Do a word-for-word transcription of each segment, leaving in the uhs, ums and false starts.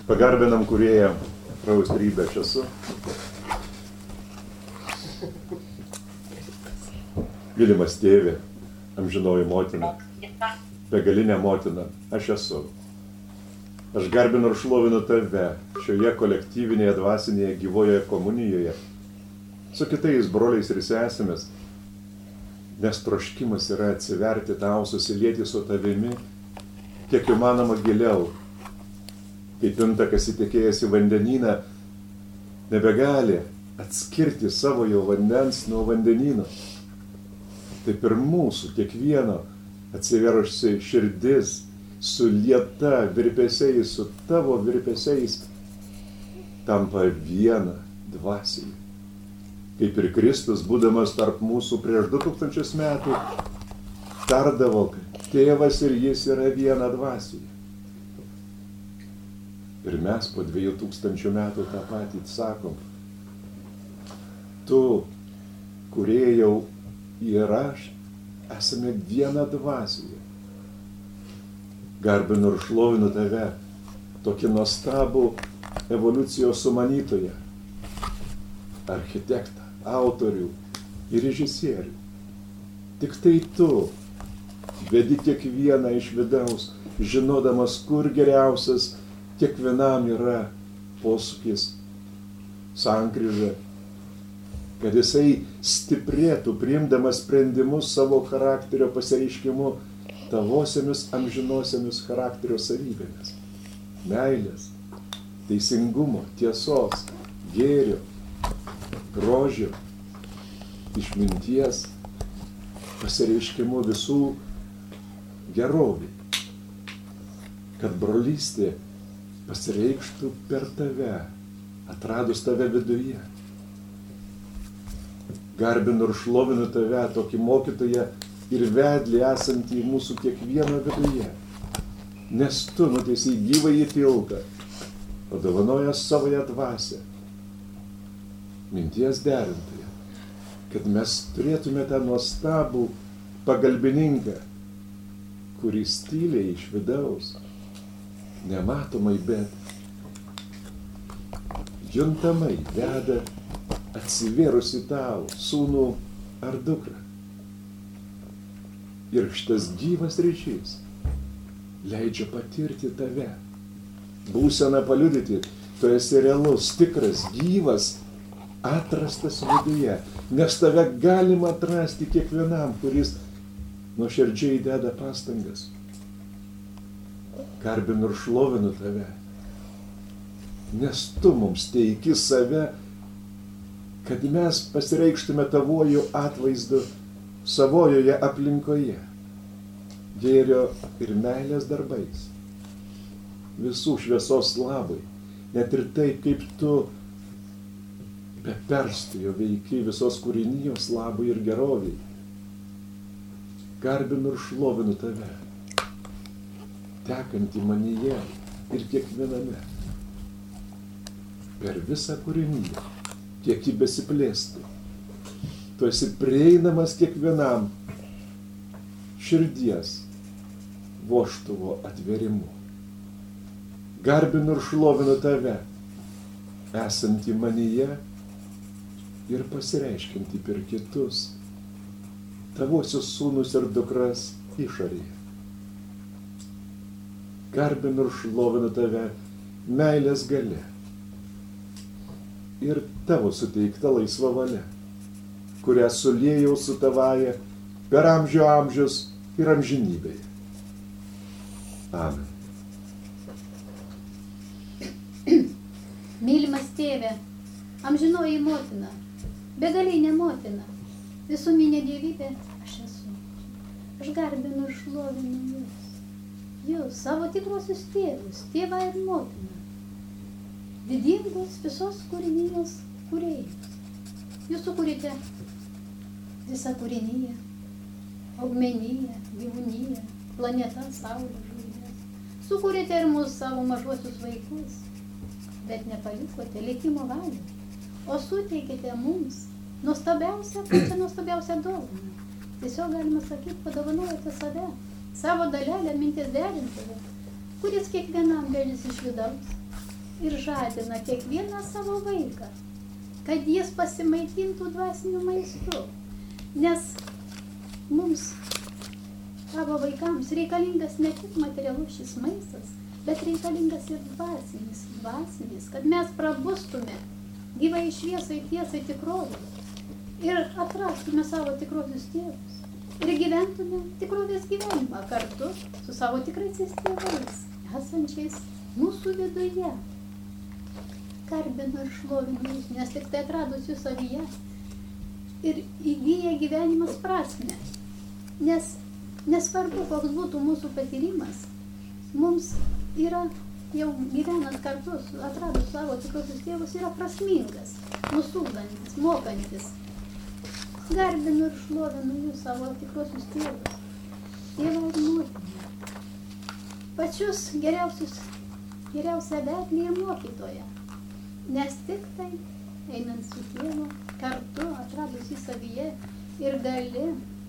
Pagarbinam kūrėją Raustrybę, aš esu. Mylimas tėvė, amžinoji motina, begalinė motina, aš esu. Aš garbinu ir šlovinu tave šioje kolektyvinėje, dvasinėje, gyvoje komunijoje su kitais broliais ir sesėmis, nes troškimas yra atsiverti tau, susilieti su tavimi, kiek įmanoma giliau. Kaip intakas įtekėjęs į vandenyną nebegali atskirti savojo vandens nuo vandenyno. Taip ir mūsų kiekvieno atsiverusi širdis sulieta virpesiais, su tavo virpesiais tampa viena dvasiai. Kaip ir Kristus, būdamas tarp mūsų prieš du tūkstančius metų, tardavo, kad tėvas ir jis yra viena dvasiai. Ir mes po dviejų tūkstančių metų tą patį sakom. Tu, kūrėjau, ir aš esame viena dvasioje. Garbinu ir šlovinu tave, tokį nuostabų evoliucijos sumanytoją, architektą, autorių ir režisierių. Tik tai tu vedi kiekvieną iš vidaus, žinodamas, kur geriausias kiekvienam yra posūkis, sankryža, kad jisai stiprėtų, priimdamas sprendimus savo charakterio pasireiškimu tavosiamis amžinosiamis charakterio savybėmis. Meilės, teisingumo, tiesos, gėrio, grožio, išminties, pasireiškimu visų gerovė. Kad brolystė pasireikštų per tave, atradus tave viduje. Garbinu ir šlovinu tave, tokį mokytoją ir vedlį esantį mūsų kiekvieno viduje. Nes tu nuteisei gyvąjį tiltą, padovanojęs savoje dvasią, minties derintoje, kad mes turėtume tą nuostabų pagalbininką, kuris tyliai iš vidaus, nematomai, bet juntamai veda atsivėrusi tau sūnų ar dukrą. Ir šitas gyvas ryšys leidžia patirti tave, būseną paliudyti, tu esi realus, tikras, gyvas, atrastas viduje, nes tave galima atrasti kiekvienam, kuris nuoširdžiai deda pastangas. Garbinu ir šlovinu tave, nes tu mums teiki save, kad mes pasireikštume tavoju atvaizdu savojoje aplinkoje, gėrio ir meilės darbais, visų šviesos labai, net ir taip, kaip tu be perstojo veiki visos kūrinijos labai ir geroviai. Garbinu ir šlovinu tave, tekantį manyje ir kiekviename. Per visą kūriniją, kiek jį besiplėstų, tu esi prieinamas kiekvienam širdies vožtuvo atverimu. Garbinu ir šlovinu tave, esantį manyje ir pasireiškinti per kitus, tavosius sūnus ir dukras išorėje. Garbinu ir šlovinu tave meilės galia ir tavo suteikta laisva valia, kurią suliejau su tavaja per amžių amžius ir amžinybėje. Amen. Mylimas tėve, amžinoji motina, begalinė motina, visuminė dievybė aš esu. Aš garbinu ir šlovinu jūs. Jūs, savo tikrosius tėvus, tėvą ir motiną, didingus visos kūrinijos kūrėjus. Jūs sukūrėte visą kūriniją, augmeniją, gyvūniją, planetą, saulę, žvaigždes. Sukūrėte ir mūsų savo mažuosius vaikus, bet nepalikote likimo valią, o suteikėte mums nuostabiausią, pačią nuostabiausią dovaną. Tiesiog galima sakyti, padovanojate save, savo dalelę minties derintoje, kuris kiekvienam beldžiasi iš vidaus, ir žadina kiekvieną savo vaiką, kad jis pasimaitintų dvasiniu maistu. Nes mums, savo vaikams, reikalingas ne tik materialus šis maistas, bet reikalingas ir dvasinis, dvasinis, kad mes prabustume gyvai šviesai, tiesai, tikrovai ir atrastume savo tikrosius tėvus ir gyventume tikrovės gyvenimą kartu su savo tikraisiais tėvais, esančiais mūsų viduje. Garbinu ir šlovinu jūs, nes tik tai atradus jūs savyje ir įgyja gyvenimas prasmę. Nes nesvarbu, koks būtų mūsų patyrimas, mums yra jau gyvenant kartu, atradus savo tikrosius tėvus, yra prasmingas, nusūdantis, mokantis. Garbinu ir šlovinu jūs savo tikrosius tėvus, tėvą ir motiną. Pačius geriausius, geriausią vedlį mokytoją. Nes tik tai, einant su tėvu, kartu atradus į savyje ir gali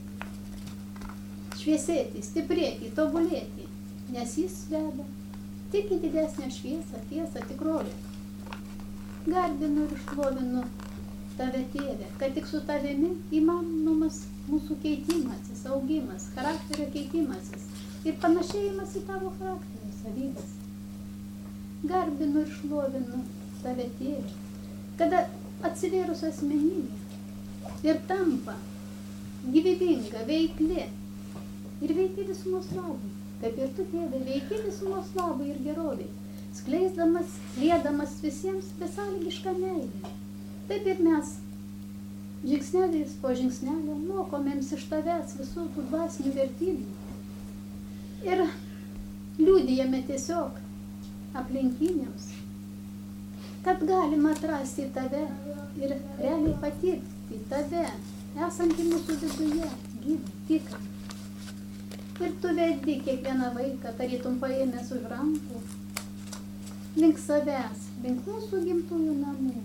šviesėti, stiprėti, tobulėti, nes jis veda tik į didesnę šviesą, tiesą, tikrovę. Garbinu ir šlovinu tave, tėve, kad tik su tavimi įmanomas mūsų keitimasis, augimas, charakterio keitimasis ir panašėjimas į tavo charakterio savybes. Garbinu ir šlovinu tave, tėve, kada atsivėrus asmenybė ir tampa gyvybinga, veikli ir veiki visumos labui. Kaip ir tu, tėve, veiki visumos labui ir geroviai, skleisdamas, liedamas visiems besąlygišką meilę. Taip ir mes, žingsnelis po žingsnelio, mokomėms iš tavęs visų tų dvasinių vertybių ir liudijame tiesiog aplinkiniams, kad galima atrasti tave ir realiai patirti tave, esantį mūsų viduje, gyvą, tikrą. Ir tu vedi kiekvieną vaiką, tarytum paėmęs už rankų, link savęs, link mūsų gimtųjų namų.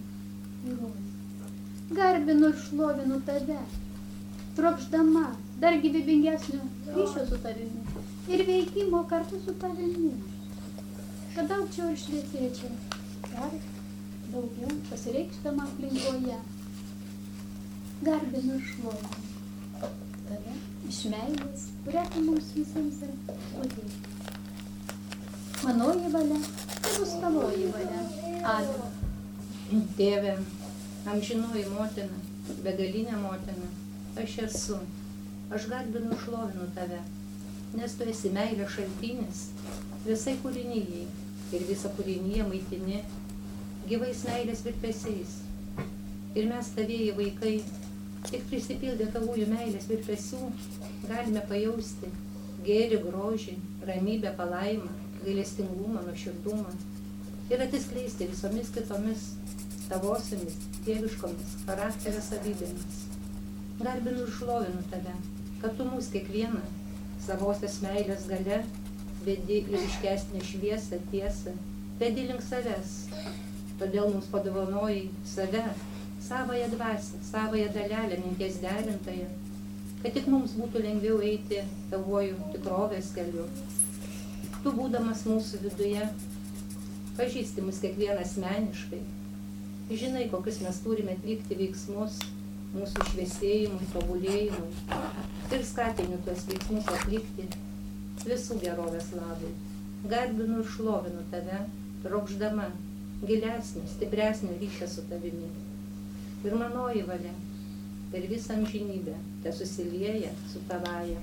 Garbinu ir šlovinu tave, trokšdama dar gyvybingesnio ryšio su tavimi ir veikimo kartu su tavimi. Kad aukčiau ir šviesėčiau, dar daugiau pasireikštama aplinkoje. Garbinu ir šlovinu tave iš meilės, kurią tu mums visiems ir suteikia. Manoji valia, tai bus tavoji valia. Amen. Tėve, amžinoji motina, begalinė motina, aš esu. Aš garbinu ir šlovinu tave, nes tu esi meilės šaltinis visai kūrinijai ir visą kūrinyje maitini gyvais meilės virpesiais. Ir mes tavieji vaikai, tik prisipildę tavųjų meilės virpesių, galime pajausti gėrį, grožį, ramybę, palaimą, gailestingumą, nuoširdumą ir atsiskleisti visomis kitomis tavosiomis, dieviškomis charakterio savybėmis. Garbinu ir šlovinu tave, kad tu mus kiekvieną savosios meilės gale vedi į ryškesnę šviesą, tiesą, vedi link savęs. Todėl mums padovanojai save, savąją dvasią, savąją dalelę, minties derintoją, kad tik mums būtų lengviau eiti tavuoju tikrovės keliu. Tu, būdamas mūsų viduje, pažįsti mus kiekvieną asmeniškai, žinai, kokius mes turime atlikti veiksmus mūsų šviesėjimui, tobulėjimui ir skatini tuos veiksmus atlikti visų gerovės labui. Garbinu ir šlovinu tave, trokšdama gilesnio, stipresnio ryšio su tavimi. Ir manoji valia per visą amžinybę te susilieja su tavaja.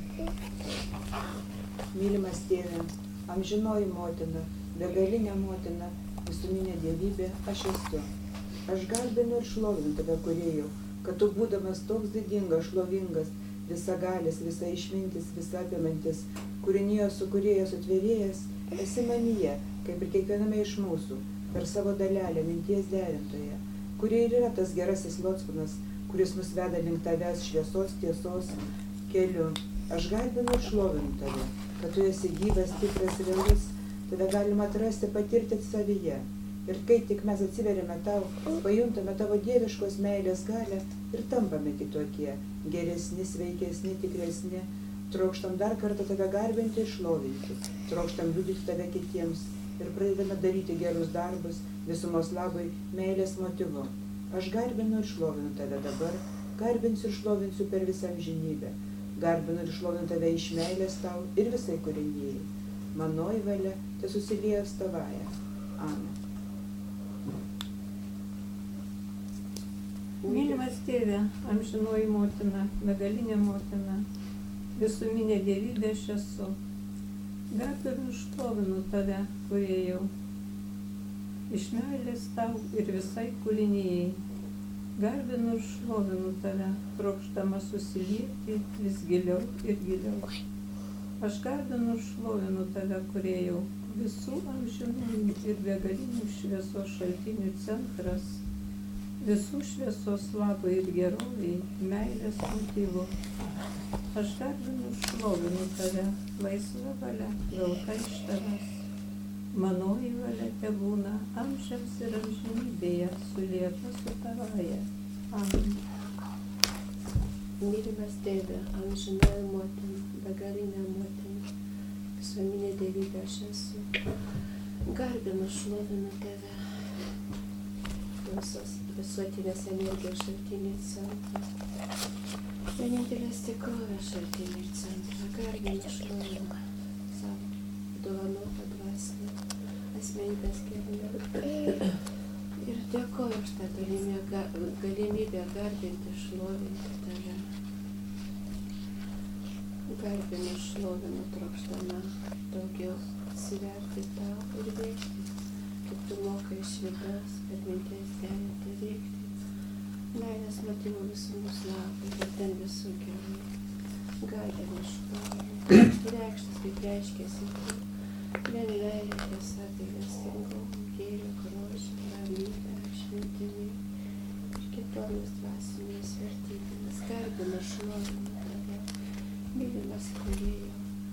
Mylimas tėve, amžinoji motina, begalinė motina, visuminė dievybė, aš esu. Aš garbinu ir šlovinu tave, kūrėjau, kad tu būdamas toks didingas, šlovingas, visagalis, visa išmintis, visa apimantis, kūrinijos sukūrėjas, sutvėrėjas, esi manyje, kaip ir kiekviename iš mūsų, per savo dalelę, minties derintoje, kuri ir yra tas gerasis locmanas, kuris mus veda link tavęs šviesos, tiesos keliu. Aš garbinu ir šlovinu tave, kad tu esi gyvas, tikras, realus, tave galima atrasti, patirti savyje. Ir kai tik mes atsiveriame tau, pajuntame tavo dieviškos meilės galią ir tampame kitokie, geresni, sveikesni, tikresni, trokštam dar kartą tave garbinti ir šlovinti, trokštam liudyti tave kitiems ir pradedame daryti gerus darbus visumos labui meilės motyvu. Aš garbinu ir šlovinu tave dabar, garbinsiu ir šlovinsiu per visą amžinybę. Garbinu ir šlovinu tave iš meilės tau ir visai kūrinijai. Manoji valia te susilieja tavąja. Amen. Mylimas tėve, amžinoji motina, begalinė motina, visuminė dievybė aš esu. Garbinu ir šlovinu tave, kūrėjau, iš meilės tau ir visai kūrinijai. Garbinu ir šlovinu tave, trokštama susilieti vis giliau ir giliau. Aš garbinu ir šlovinu tave, kūrėjau, visų amžinųjų ir begalinių šviesos šaltinių centras, visų šviesos labai ir geroviai, meilės motyvu. Aš garbinu ir šlovinu tave, laisva valia, gauta iš tavęs. Manoji valia tebūna amžiams ir amžinybėje, sulieta su tavaja. Amen. Mylimas tėve, amžinoji motina, begalinė motina, visuminė dievybė aš esu. Garbinu, šlovinu tave, visos visuotinės energijos šaltinį centrą, vienintelės tikrovės šaltinį centrą. Garbinu, šlovinu savo dovanotą dvasinę asmenybės gelmę. Ir dėkoju už tą galimybę, galimybę garbinti, šlovinti tave. Garbinu, šlovinu, trokštama daugiau atsiverti tau ir veikti, kaip tu mokai iš vidaus, per minties derinti veikti. Meilės motyvų visų mūsų labui ir ten visų gerai. Garbinu, šlovinu, reikštis kaip reiškėsi tu, vien meilė, tiesa, gailestingumu, gėrio, grožio, ramybė, šventimi ir kitomis dvasinėmis vertybėmis. Garbinu, šlovinu tave, mylimas kūrėjau,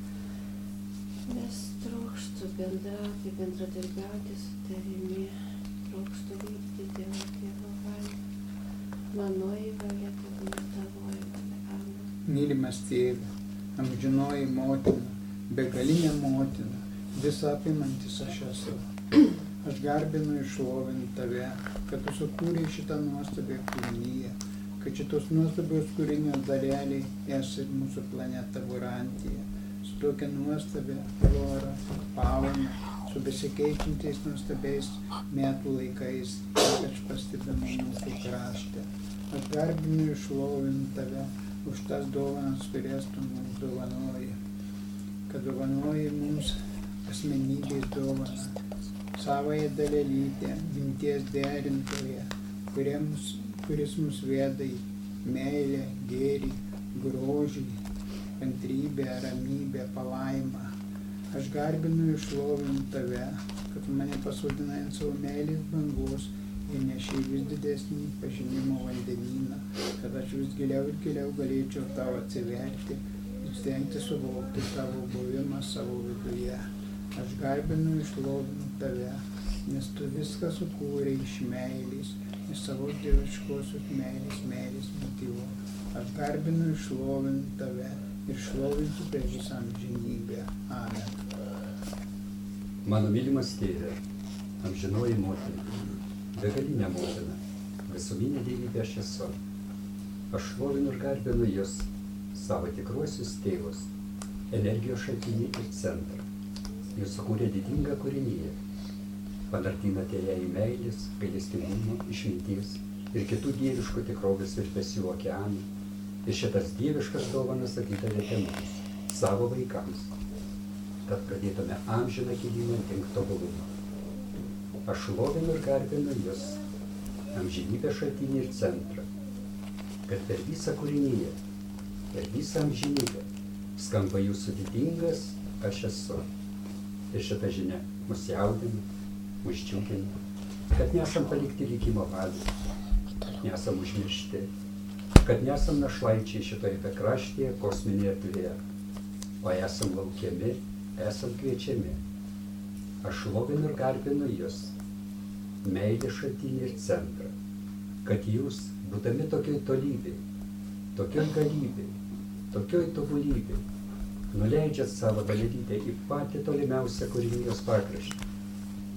nes trokštu bendrauti, bendradarbiauti su tavimi, trokštu vykti Dievo Tėvo valią. Manoji valia tebūna tavoji valia. Amen. Mylimas tėve, amžinoji motina, begalinė motina, visą apimantis aš esu. Aš garbinu ir šlovinu tave, kad tu sukūrei šitą nuostabią kūriniją, kad šitos nuostabios kūrinio daleliai esi ir mūsų planeta Vorantija, su tokia nuostabia flora, fauna, su besikeičiančiais nuostabiais metų laikais, ypač pastebima mūsų krašte. Aš garbinu ir šlovinu tave už tas dovanas, kurias tu mums dovanoji, kad dovanoji mums asmenybės dovaną, savąją dalelytę, minties derintoje, kuriems, kuris mus veda į meilę, gėrį, grožį, kantrybę, ramybę, palaimą. Aš garbinu ir šlovinu tave, kad mane pasodinai ant savo meilės bangos ir nešiai vis didesnį pažinimo vandenyną, kad aš vis giliau ir giliau galėčiau tau atsiverti ir stengti suvokti tavo buvimą savo viduje. Aš garbinu ir šlovinu tave, nes tu viską sukūrei iš meilės, iš savo dieviškosios meilės, meilės motyvo. Aš garbinu ir šlovinu tave ir šlovinsiu per visą amžinybę. Amen. Mano mylimas tėve, amžinoji motina, begalinė motina, visuminė dievybė aš esu. Aš šlovinu ir garbinu jūs, savo tikruosius tėvus, energijos šaltinį ir centrą. Jūs sukūrė didingą kūriniją, panardinote ją į meilės, gailestingumo, išminties ir kitų dieviškų tikrovės virpesių okeanų. Ir šitas dieviškas dovanas atidavėte mums, savo vaikams, kad pradėtume amžiną kilimą link tobulumo. Aš šlovinu ir garbinu jūs, amžinybės šaltinį ir centrą, kad per visą kūriniją, per visą amžinybę skamba jūsų didingas aš esu. Ir šita žinia mus jaudina, mus džiugina, kad nesam palikti likimo valiai, nesam užmiršti, kad nesam našlaičiai šitoje bekraštėje kosminėje erdvėje, o esam laukiami, esam kviečiami. Aš šlovinu ir garbinu jūs, meilės šaltinį ir centrą, kad jūs, būdami tokioj tolybėj, tokioj galybėj, tokioj tobulybėj, nuleidžiat savo dalelytę į patį tolimiausią kūrinijos pakraštį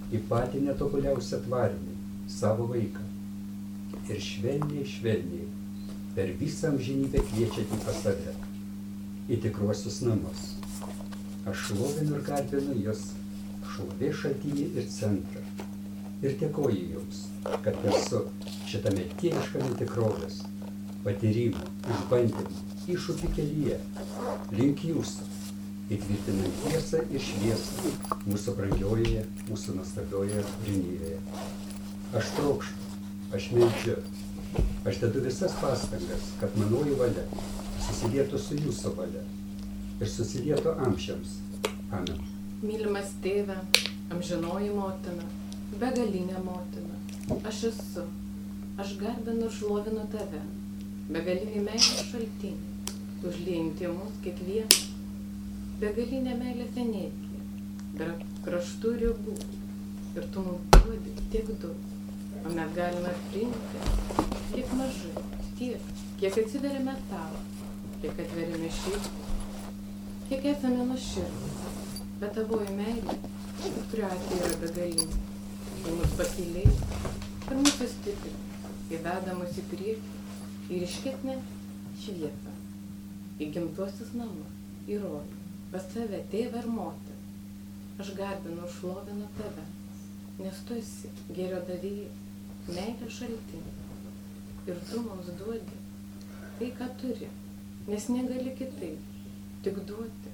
į patį netobuliausią tvarnį, savo vaiką. Ir švelniai, švelniai, per visą amžinybę kviečiate pas save, į tikruosius namus. Aš šlovinu ir garbinu Jūs, šlovės šaltinį ir centrą. Ir dėkoju Jums, kad esu šitame tėviškame tikrovės, patyrimų, išbandymų, iššūkių kelyje, link Jūsų, įtvirtinant tiesą ir šviesą mūsų brangiojoje, mūsų nuostabiojoje žinijoje. Aš trokštu, aš meldžiu, aš dedu visas pastangas, kad manoji valia susilietų su Jūsų valia ir susilietų amžiams. Amen. Mylimas tėve, amžinoji motina, begalinė motina, aš esu, aš garbinu ir šlovinu tave, begalinį meilės šaltinį, užliejantį mus kiekvieną, begalinė meilės energija, be kraštų ribų, ir tu mums duodi tiek daug, o mes galime priimti tiek mažai, tiek, kiek atsiveriame tau, kiek atveriame širdį, kiek esame nuoširdūs, bet tavoji meilė, kuriuo atveju yra begalinė, ir mus pakylėjo, ir mūsų stiprina, įveda mus į priekį ir iškesnę šviesą, į gimtuosius namus, į rojų, pas save, tėvą ir moterį. Aš garbinu ir šlovinu tave, nes tu esi gėrio davėjas, meilės šaltinis, ir tu mums duodi tai, ką turi, nes negali kitaip, tik duoti,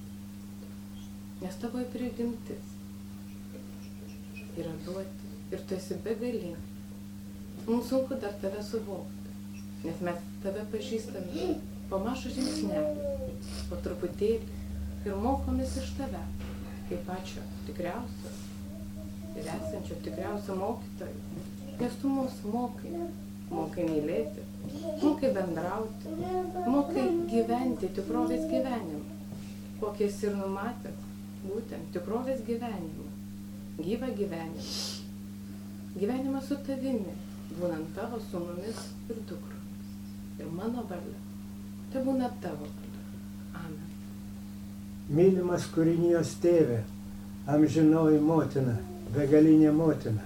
nes tavo prigimtis yra duoti ir tu esi begalinė. Mums sunku dar tave suvokti, nes mes tave pažįstame po mažą žingsnelį, po truputėlį ir mokomės iš tave, kaip pačio tikriausio ir esančio tikriausio mokytojo, nes tu mus mokai, mokai mylėti, mokai bendrauti, mokai gyventi tikrovės gyvenimą, kokį esi ir numatęs, būtent tikrovės gyvenimą, gyvą gyvenimą, gyvenimą su tavimi, būnant tavo sūnumis ir dukromis. Ir mano valia, tai būna tavo valia. Amen. Mylimas kūrinijos tėve, amžinoji motina, begalinė motina,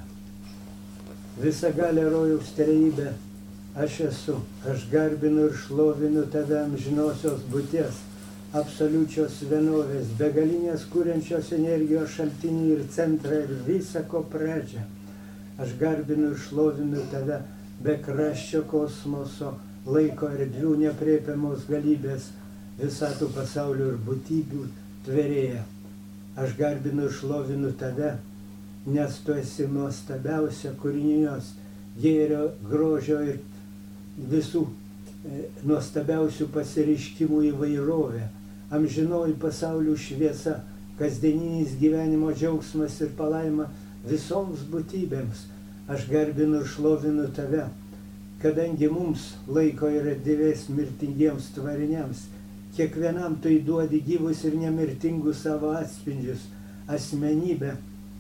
visagalė rojaus trejybė, aš esu, aš garbinu ir šlovinu tave amžinosios būties, absoliučios vienovės, begalinės kuriančios energijos šaltinį ir centrą ir visą ko pradžią. Aš garbinu ir šlovinu tave be kraščio kosmoso, laiko erdvių nepriepiamos galybės, visatų pasaulių ir būtybių tvėrėja. Aš garbinu ir šlovinu tave, nes tu esi nuostabiausia kūrinijos, gėrio, grožio ir visų e, nuostabiausių pasireiškimų įvairovė, amžinoji pasaulių šviesa, kasdieninis gyvenimo džiaugsmas ir palaima visoms būtybėms. Aš garbinu ir šlovinu tave, kadangi mums laiko ir erdvės mirtingiems tvariniams, kiekvienam tu įduodi gyvus ir nemirtingus savo atspindžius, asmenybę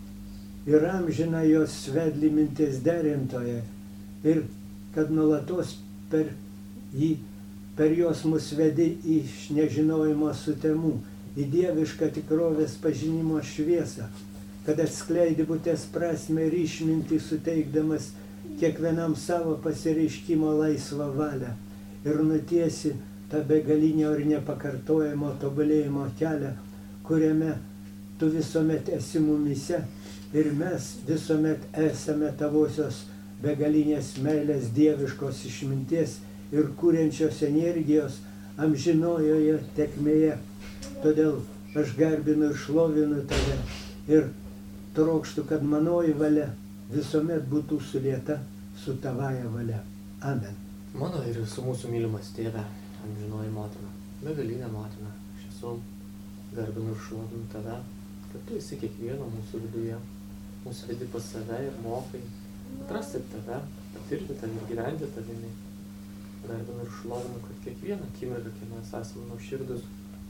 ir amžiną jos svedlį minties derintoje, ir kad nuolatos per jį, per jos mus vedi iš nežinojimo sutemų, į dievišką tikrovės pažinimo šviesą, kad atskleidi būties prasmę ir išmintį suteikdamas kiekvienam savo pasireiškimo laisvą valią ir nutiesi tą begalinio ir nepakartojamo tobulėjimo kelią, kuriame tu visuomet esi mumyse ir mes visuomet esame tavosios begalinės meilės, dieviškos išminties ir kuriančios energijos amžinojoje tekmėje. Todėl aš garbinu ir šlovinu tave ir trokštu, kad manoji valia visuomet būtų sulieta su tavaja valia. Amen. Mano ir visų mūsų mylimas tėve, amžinoji motina, begalinė motina, aš esu, garbinu ir šlovinu tave, kad tu esi kiekvieno mūsų viduje, mūsų vedi pas save ir mokai atrasti tave, patirti tave ir gyventi tavimi. Garbinu ir šlovinu, kad kiekvieną akimirką, kai mes esame nuoširdūs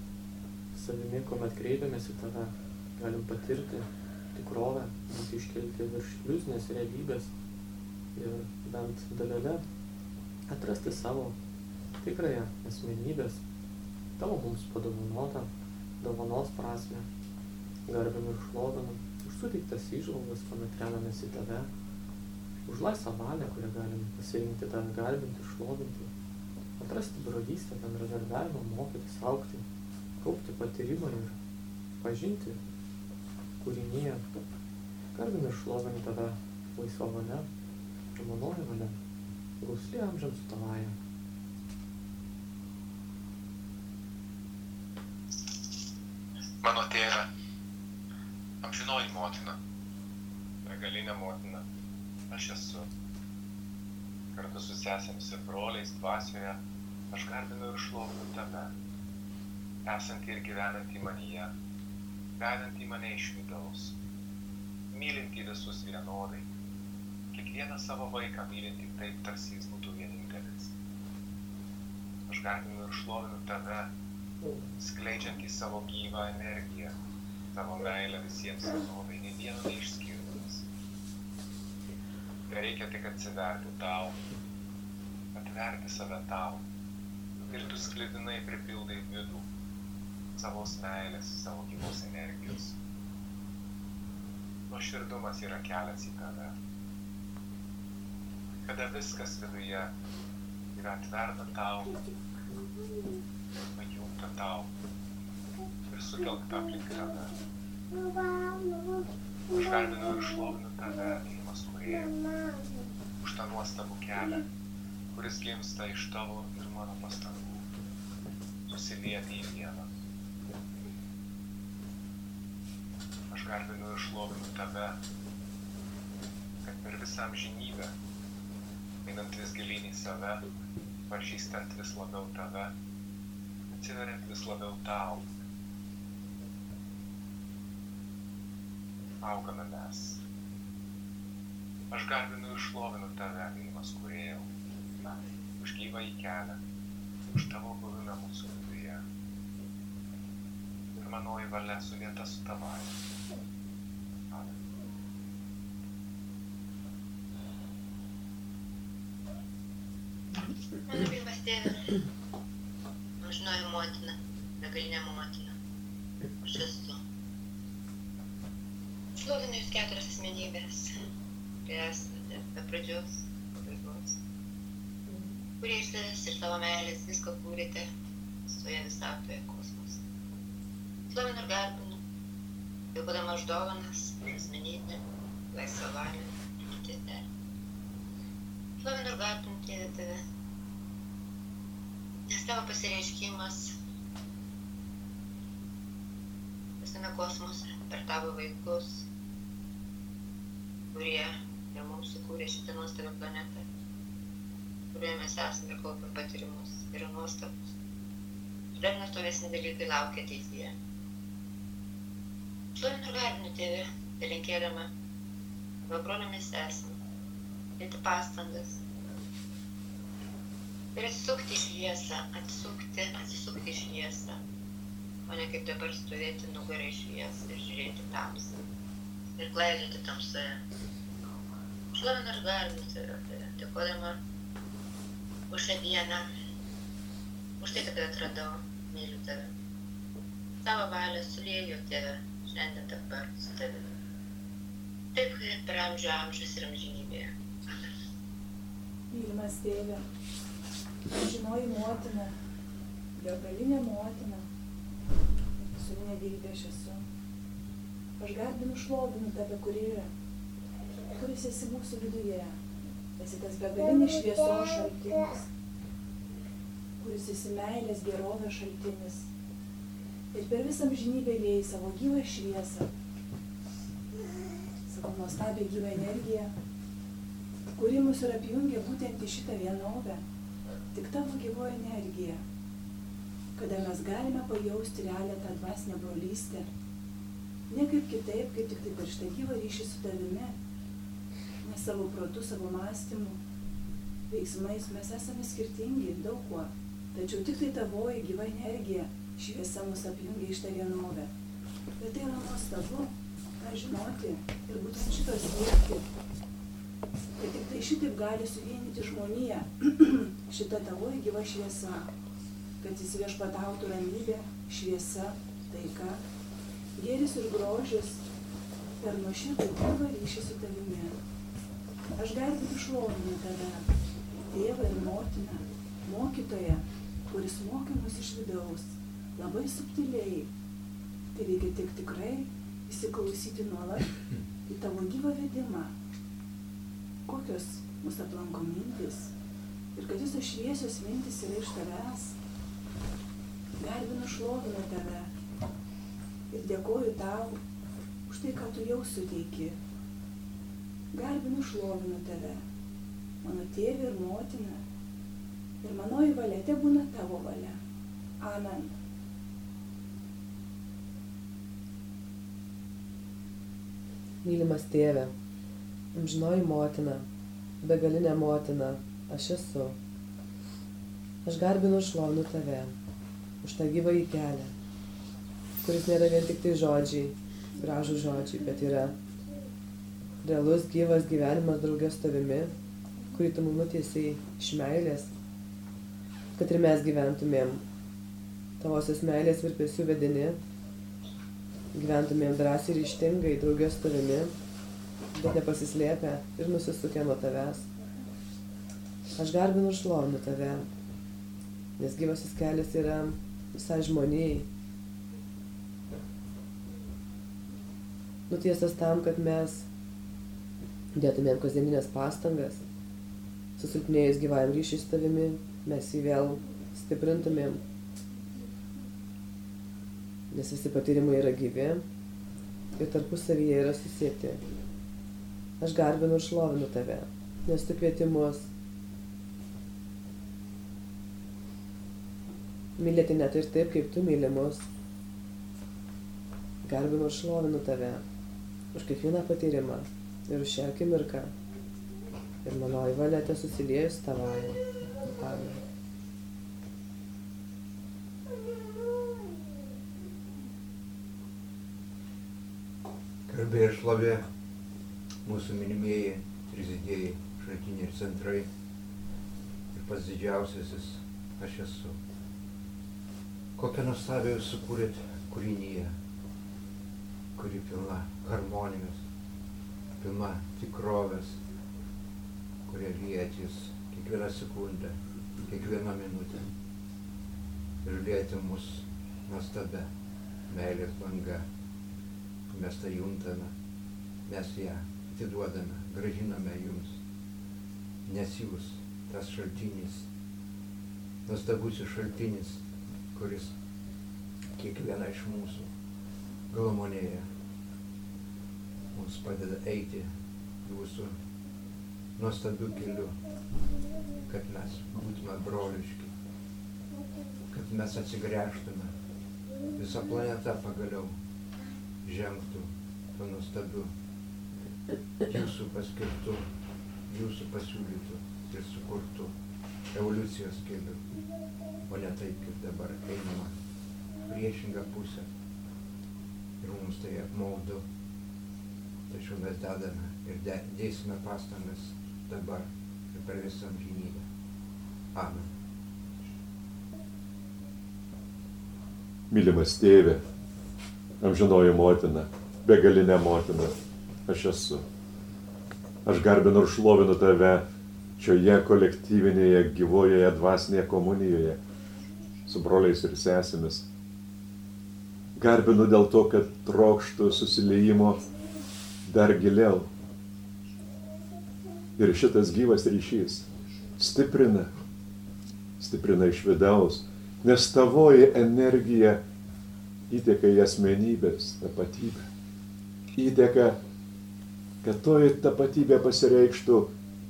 savimi, kuomet kreipiamės į tave, galim patirti tikrovę, būti iškelti virš iliuzinės realybės ir bent dalele atrasti savo tikrąją asmenybės, tavo mums padovanotą dovanos prasmę. Garbinu ir šlovinu už suteiktas įžvalgas, kuomet remiamės į tave, už laisvą valią, kurią galim pasirinkti tave garbinti ir šlovinti, atrasti brolystę, bendradarbiavimą, mokytis, augti, kaupti patyrimą ir pažinti kūrinyje. Garbinu ir šlovinu tave laisvą valią, manoji valia, gausli amžiams su tavaja. Mano tėve, amžinoji motina, begalinė motina, aš esu. Kartu su sesėmis ir broliais dvasioje aš garbinu ir šlovinu tave, esantį ir gyvenantį manyje, vedantį mane iš vidaus, mylintį visus vienodai, kiekvieną savo vaiką mylintį taip, tarsi jis būtų vienintelis. Aš garbinu ir šlovinu tave, skleidžiantį savo gyvą energiją, tavo meilę visiems vienodai, nei vieno neišskirdamas. Reikia tik atsiverti tau, atverti save tau, ir tu sklidinai pripildai vidų savos meilės, savo gyvos energijos. Nuoširdumas yra kelias į tave. Kada viskas viduje yra atverta tau, pajungta tau ir sutelkta aplink tave. Aš garbinu ir šlovinu tave, mylimas kūrėjau, už tą nuostabų kelią, kuris gimsta iš tavo ir mano pastangų, susilieti į vieną. Aš garbinu ir šlovinu tave, kad per visą amžinybę, einant vis gilyn į save, pažįstant vis labiau tave, atsiveriant vis labiau tau, augame mes. Aš garbinu ir šlovinu tave, mylimas kūrėjau, už gyvąjį kelią, už tavo buvimą mūsų viduje. Ir manoji valia sulieta su tavąja. Amen. Mano mylimas tėve, amžinoji motina, begalinė motina, aš esu. Šlovinu jūs keturias asmenybės, kurie esate be pradžios, pabaigos, kurie iš savęs ir savo meilės viską kūrėte visoje visatoje kosmose. Šlovinu ir garbinu, dėkodama už dovanas, už asmenybę, laisvą valią ir kitą. Šlovinu ir garbinu, tėve, tave, nes tavo pasireiškimas visame kosmose per tavo vaikus, kurie ir mums sukūrė šitą nuostabią planetą, kurioje mes esame ir kaupėm patyrimus, yra nuostabus. Ir dar nestovesni dalykai laukia ateityje. Šlovinu ir garbinu tėve, linkėdama savo broliomis esame, dėti pastangas ir atsisukti į šviesą, atsisukti, atsisukti į šviesą, o ne kaip dabar stovėti nugarą į šviesą ir žiūrėti tamsą ir klaidžioti tamsoje. Šlovinu ir garbinu tave, dėkodama už šią dieną, už tai, kad atradau, myliu tave. Tavo valią sulieju tėve šiandien dabar su tavimi. Taip, kaip per amžių amžius ir amžinybėje. Amen. Mylimas tėve, amžinoji motina, begalinė motina, visuminė dievybė aš esu. Aš garbinu, šlovinu tave, kur yra, kuris esi mūsų viduje. Esi tas begalinis šviesos šaltinis, kuris esi meilės, gerovės šaltinis. Ir per visą amžinybę liejai savo gyvą šviesą, savo nuostabią gyvą energiją, kuri mus ir apjungia būtent į šitą vienovę, tik tavo gyvoji energija, kada mes galime pajausti realią tą dvasinę brolystę, ne kaip kitaip, kaip tik tai per šitą gyvą ryšį su tavimi, nes savo protu, savo mąstymu, veiksmais mes esame skirtingi daug kuo, tačiau tik tai tavoji gyva energija, šviesa mus apjungia iš tą vienovę. Bet tai yra nuostabu, tą žinoti ir būtent šito siekti, kad tik tai šitaip gali suvienyti žmoniją, šita tavoji gyva šviesa, kad jis viešpatautų ramybė, šviesa, taika, gėris ir grožis per nuoširdų gyvą ryšį su tavimi. Aš garbinu šlovinu tave, tėvą ir motiną, mokytoją, kuris mokė mus iš vidaus, labai subtiliai. Tai reikia tik tikrai įsiklausyti nuolat į tavo gyvą vedimą. Kokios mūsų aplanko mintis ir kad visos šviesios mintis yra iš tavęs. Garbinu šlovinu tave ir dėkoju tau už tai, ką tu jau suteiki. Garbinu šlovinu tave, mano tėvė ir motina, ir manoji valia tebūna tavo valia. Amen. Mylimas tėve, amžinoji motina, begalinė motina, aš esu. Aš garbinu ir šlovinu tave už tą gyvąjį kelią, kuris nėra vien tik tai žodžiai, gražų žodžiai, bet yra realus gyvas gyvenimas draugės su tavimi, kurį tu mums nutiesiai iš meilės, kad ir mes gyventumėm tavosios meilės virpesių vedini, gyventumėm drąsiai ir ryžtingai draugės su tavimi, bet nepasislėpę ir nusisukę nuo tavęs. Aš garbinu ir šlovinu tave, nes gyvasis kelias yra visai žmonijai. Nutiestas tam, kad mes dėtumėm kasdieninės pastangas, susilpnėjus gyvajam ryšiui su tavimi, mes jį vėl stiprintumėm, nes visi patyrimai yra gyvi ir tarpusavyje yra susieti. Aš garbinu ir šlovinu tave, nes tu kvieti mus mylėti net ir taip, kaip tu myli mus. Garbinu ir šlovinu tave už kiekvieną patyrimą ir už šią akimirką. Ir manoji valia te susiliejus tavąją. Amen. Garbė ir šlovė mūsų mylimieji trys-dėjai, šaltiniai ir centrai. Ir pats didžiausiasis aš esu. Kokią nuostabią jūs sukūrėt kūrinyje, kuri pilna harmonijos, pilna tikrovės, kurie lieti jūs kiekvieną sekundę, kiekvieną minutę. Ir lieti mus nuostabia meilės banga. Mes tai juntame, mes ją atiduodame, grąžiname jums. Nes jūs, tas šaltinis, nuostabusis šaltinis, kuris kiekvieną iš mūsų glamonėje mums padeda eiti jūsų nuostabiu keliu, kad mes būtume broliški, kad mes atsigręžtume, visa planeta pagaliau žengtų tuo nuostabiu jūsų paskirtu, jūsų pasiūlytų ir sukurtų evoliucijos keliu, o ne taip, kaip dabar einama priešingą pusę. Ir mums tai apmaudu, tačiau mes dedame ir de, dėsime pastangas dabar ir per visą amžinybę. Amen. Mylimas tėve, amžinoji motina, begalinė motina, aš esu. Aš garbinu ir šlovinu tave šioje kolektyvinėje, gyvojoje, dvasinėje komunijoje su broliais ir sesėmis. Garbinu dėl to, kad trokštų susiliejimo dar giliau. Ir šitas gyvas ryšys stiprina, stiprina iš vidaus, nes tavoji energija įteka į asmenybės tapatybę. Įteka, kad toji tapatybė pasireikštų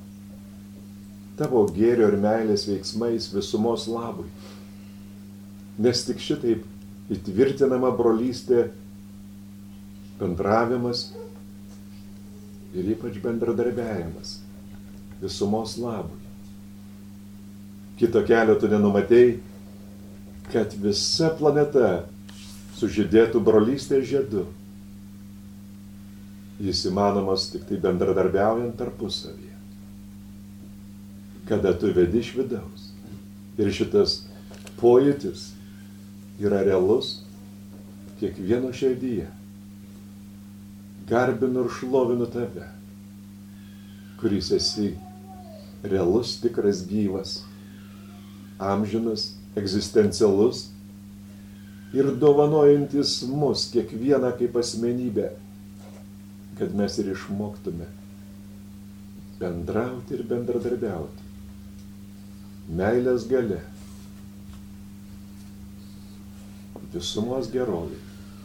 tavo gėrio ir meilės veiksmais visumos labui. Nes tik šitaip įtvirtinama brolystė, bendravimas ir ypač bendradarbiavimas visumos labui. Kito kelio tu nenumatei, kad visa planeta sužydėtų brolystės žiedu. Jis įmanomas tik tai bendradarbiaujant tarpusavyje. Kada tu vedi iš vidaus. Ir šitas pojūtis yra realus kiekvieno širdyje. garbinu ir šlovinu tave, kuris esi realus, tikras, gyvas, amžinas, egzistencialus ir dovanojantis mus kiekvieną kaip asmenybę, kad mes ir išmoktume bendrauti ir bendradarbiauti. Meilės galia, visumos gerovė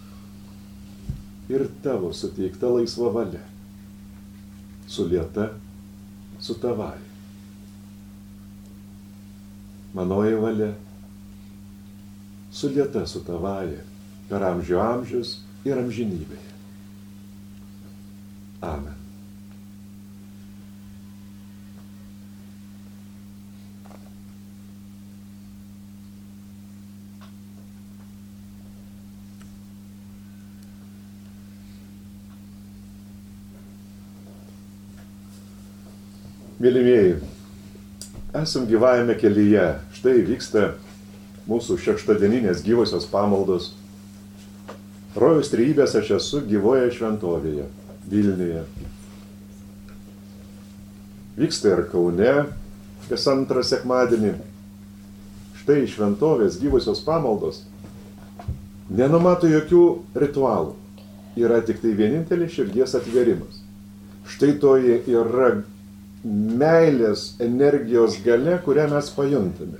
ir tavo suteikta laisva valia, sulieta su tavai. Manoji valia, sulieta su tavai per amžių amžius ir amžinybėje. Amen. Mylimieji, esam gyvajame kelyje. Štai vyksta mūsų šeštadieninės gyvosios pamaldos. Rojaus trejybės aš esu gyvoje šventovėje, Vilniuje. Vyksta ir Kaune, kas antrą sekmadienį. Štai šventovės gyvosios pamaldos nenumato jokių ritualų. Yra tik tai vienintelis širdies atverimas. Štai toji yra meilės energijos galia, kurią mes pajuntame.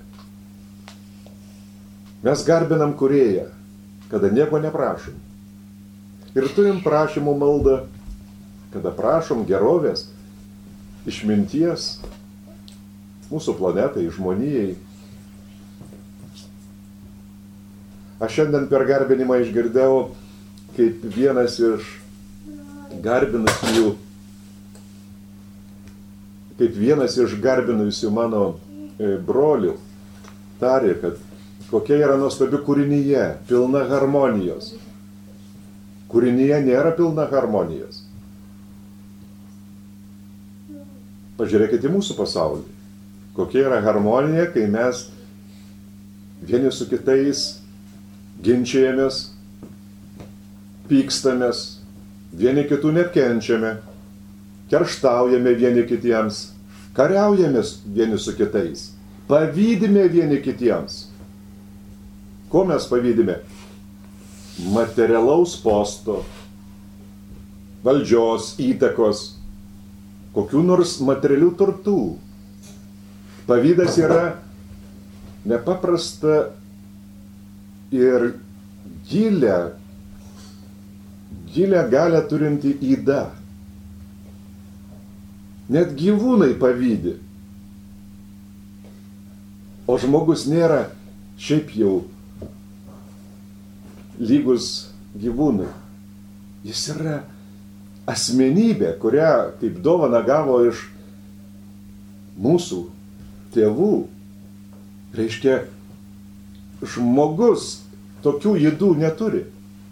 Mes garbinam kūrėją, kada nieko neprašom. Ir turim prašymų maldą, kada prašom gerovės, išminties mūsų planetai, žmonijai. Aš šiandien per garbinimą išgirdau, kaip vienas iš garbinusių kaip vienas iš garbinusių mano brolių tarė, kad kokia yra nuostabi kūrinyje, pilna harmonijos. Kūrinyje nėra pilna harmonijos. Pažiūrėkite į mūsų pasaulį. Kokia yra harmonija, kai mes vieni su kitais ginčijamės, pykstamės, vieni kitų neapkenčiame, kerštaujame vieni kitiems, kariaujamės vieni su kitais, pavydime vieni kitiems. Ko mes pavydime? Materialaus posto, valdžios, įtakos, kokių nors materialių turtų. Pavydas yra nepaprasta ir gilę, gilę galę turinti yda. Net gyvūnai pavydi. O žmogus nėra šiaip jau lygus gyvūnai. Jis yra asmenybė, kurią kaip dovaną gavo iš mūsų tėvų. Reiškia, žmogus tokių ydų neturi.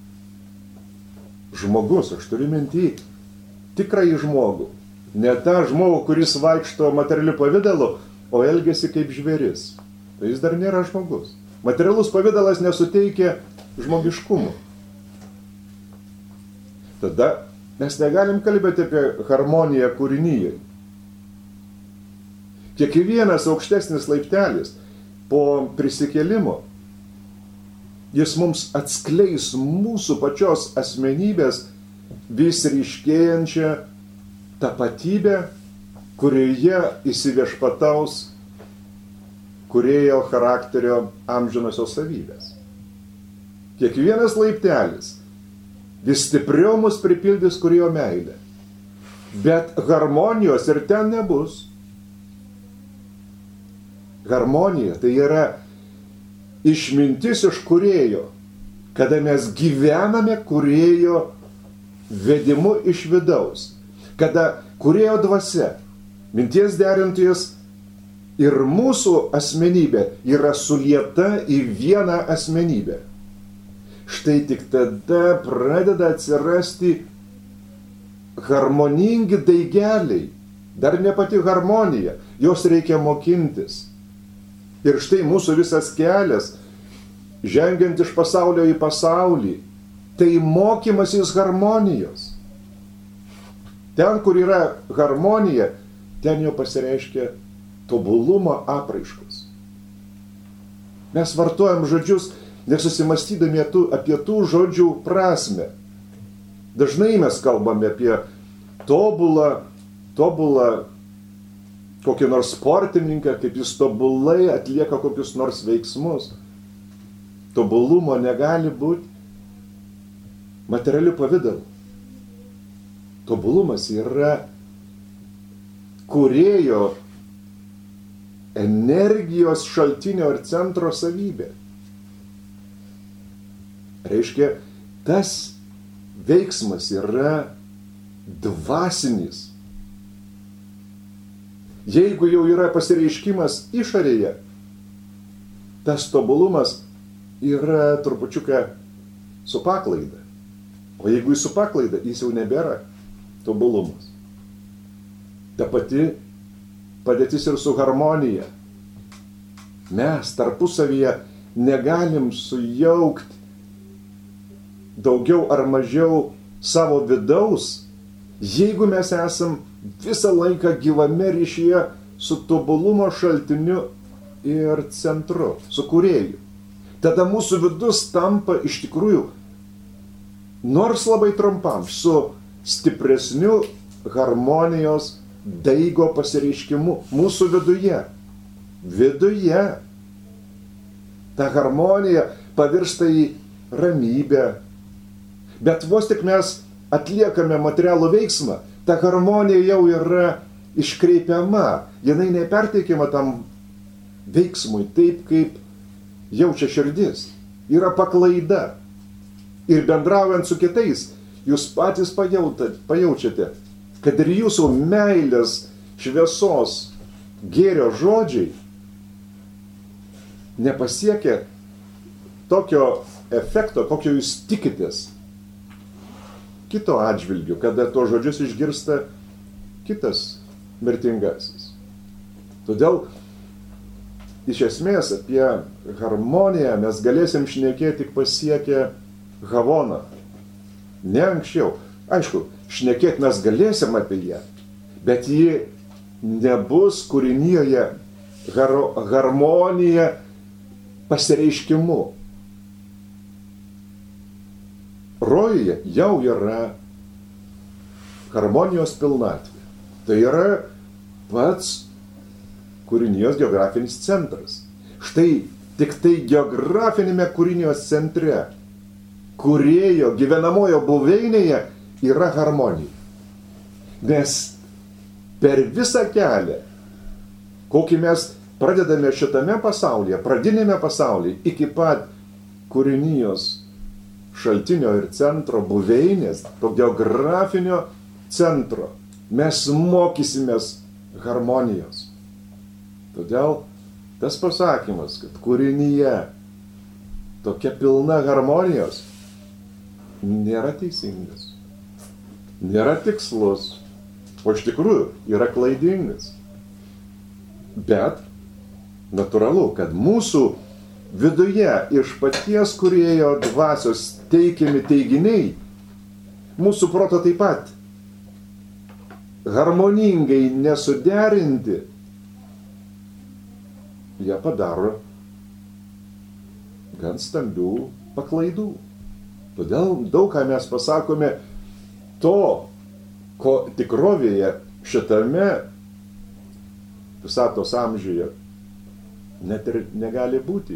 Žmogus, aš turiu minty, tikrąjį žmogų. Ne tą žmogų, kuris vaikšto materialiu pavidalu, o elgiasi kaip žvėris. Tai jis dar nėra žmogus. Materialus pavidalas nesuteikia žmogiškumo. Tada mes negalim kalbėti apie harmoniją kūrinyje. Kiekvienas aukštesnis laiptelis po prisikėlimo, jis mums atskleis mūsų pačios asmenybės vis ryškėjančią tapatybę, kurioje įsiviešpataus kūrėjo charakterio amžinosios savybės. Kiekvienas laiptelis vis stipriau mus pripildys kūrėjo meilę. Bet harmonijos ir ten nebus. Harmonija tai yra išmintis iš kūrėjo, kada mes gyvename kūrėjo vedimu iš vidaus. Kada kūrėjo dvasia, minties derintojas ir mūsų asmenybė yra sulieta į vieną asmenybę. Štai tik tada pradeda atsirasti harmoningi daigeliai. Dar ne pati harmonija, jos reikia mokintis. Ir štai mūsų visas kelias, žengiant iš pasaulio į pasaulį, tai mokymasis harmonijos. Ten, kur yra harmonija, ten jau pasireiškia tobulumo apraiškos. Mes vartojam žodžius, nesusimastydami apie tų žodžių prasme. Dažnai mes kalbame apie tobulą, tobulą kokį nors sportininką, kaip jis tobulai atlieka kokius nors veiksmus. Tobulumo negali būti materialių pavidalų. Tobulumas yra kūrėjo energijos šaltinio ir centro savybė. Reiškia, tas veiksmas yra dvasinis. Jeigu jau yra pasireiškimas išorėje, tas tobulumas yra trupučiuką su paklaida. O jeigu jis su paklaida, jis jau nebėra tobulumas. Ta pati padėtis ir su harmonija. Mes tarpusavyje negalim sujaukti daugiau ar mažiau savo vidaus, jeigu mes esam visą laiką gyvame ryšyje su tobulumo šaltiniu ir centru, su kūrėju. Tada mūsų vidus tampa iš tikrųjų, nors labai trumpam, su stipresniu harmonijos daigo pasireiškimu mūsų viduje. Viduje. Ta harmonija pavirsta į ramybę. Bet vos tik mes atliekame materialų veiksmą, ta harmonija jau yra iškreipiama, jinai neperteikiama tam veiksmui taip, kaip jaučia širdis. Yra paklaida. Ir bendraujant su kitais, jūs patys pajaučiate, kad ir jūsų meilės, šviesos, gėrio žodžiai nepasiekia tokio efekto, kokio jūs tikitės kito atžvilgiu, kada to žodžius išgirsta kitas mirtingasis. Todėl iš esmės apie harmoniją mes galėsim šnekėti tik pasiekę Havoną. Ne anksčiau. Aišku, šnekėti mes galėsim apie ją, bet ji nebus kūrinyje har harmonija pasireiškimu. Rojuje jau yra harmonijos pilnatvė. Tai yra pats kūrinijos geografinis centras. Štai tik tai geografinėme kūrinijos centre, kūrėjo gyvenamojo buveinėje yra harmonija. Nes per visą kelią, kokį mes pradedame šitame pasaulyje, pradinėme pasaulyje, iki pat kūrinijos šaltinio ir centro buveinės, to geografinio centro, mes mokysimės harmonijos. Todėl tas pasakymas, kad kūrinyje tokia pilna harmonijos, nėra teisingas, nėra tikslus, o iš tikrųjų yra klaidingas. Bet natūralu, kad mūsų viduje iš paties kūrėjo dvasios teikiami teiginiai, mūsų proto taip pat harmoningai nesuderinti, jie padaro gan stambių paklaidų. Todėl daug ką mes pasakome to, ko tikrovėje šitame visatos amžiuje net ir negali būti.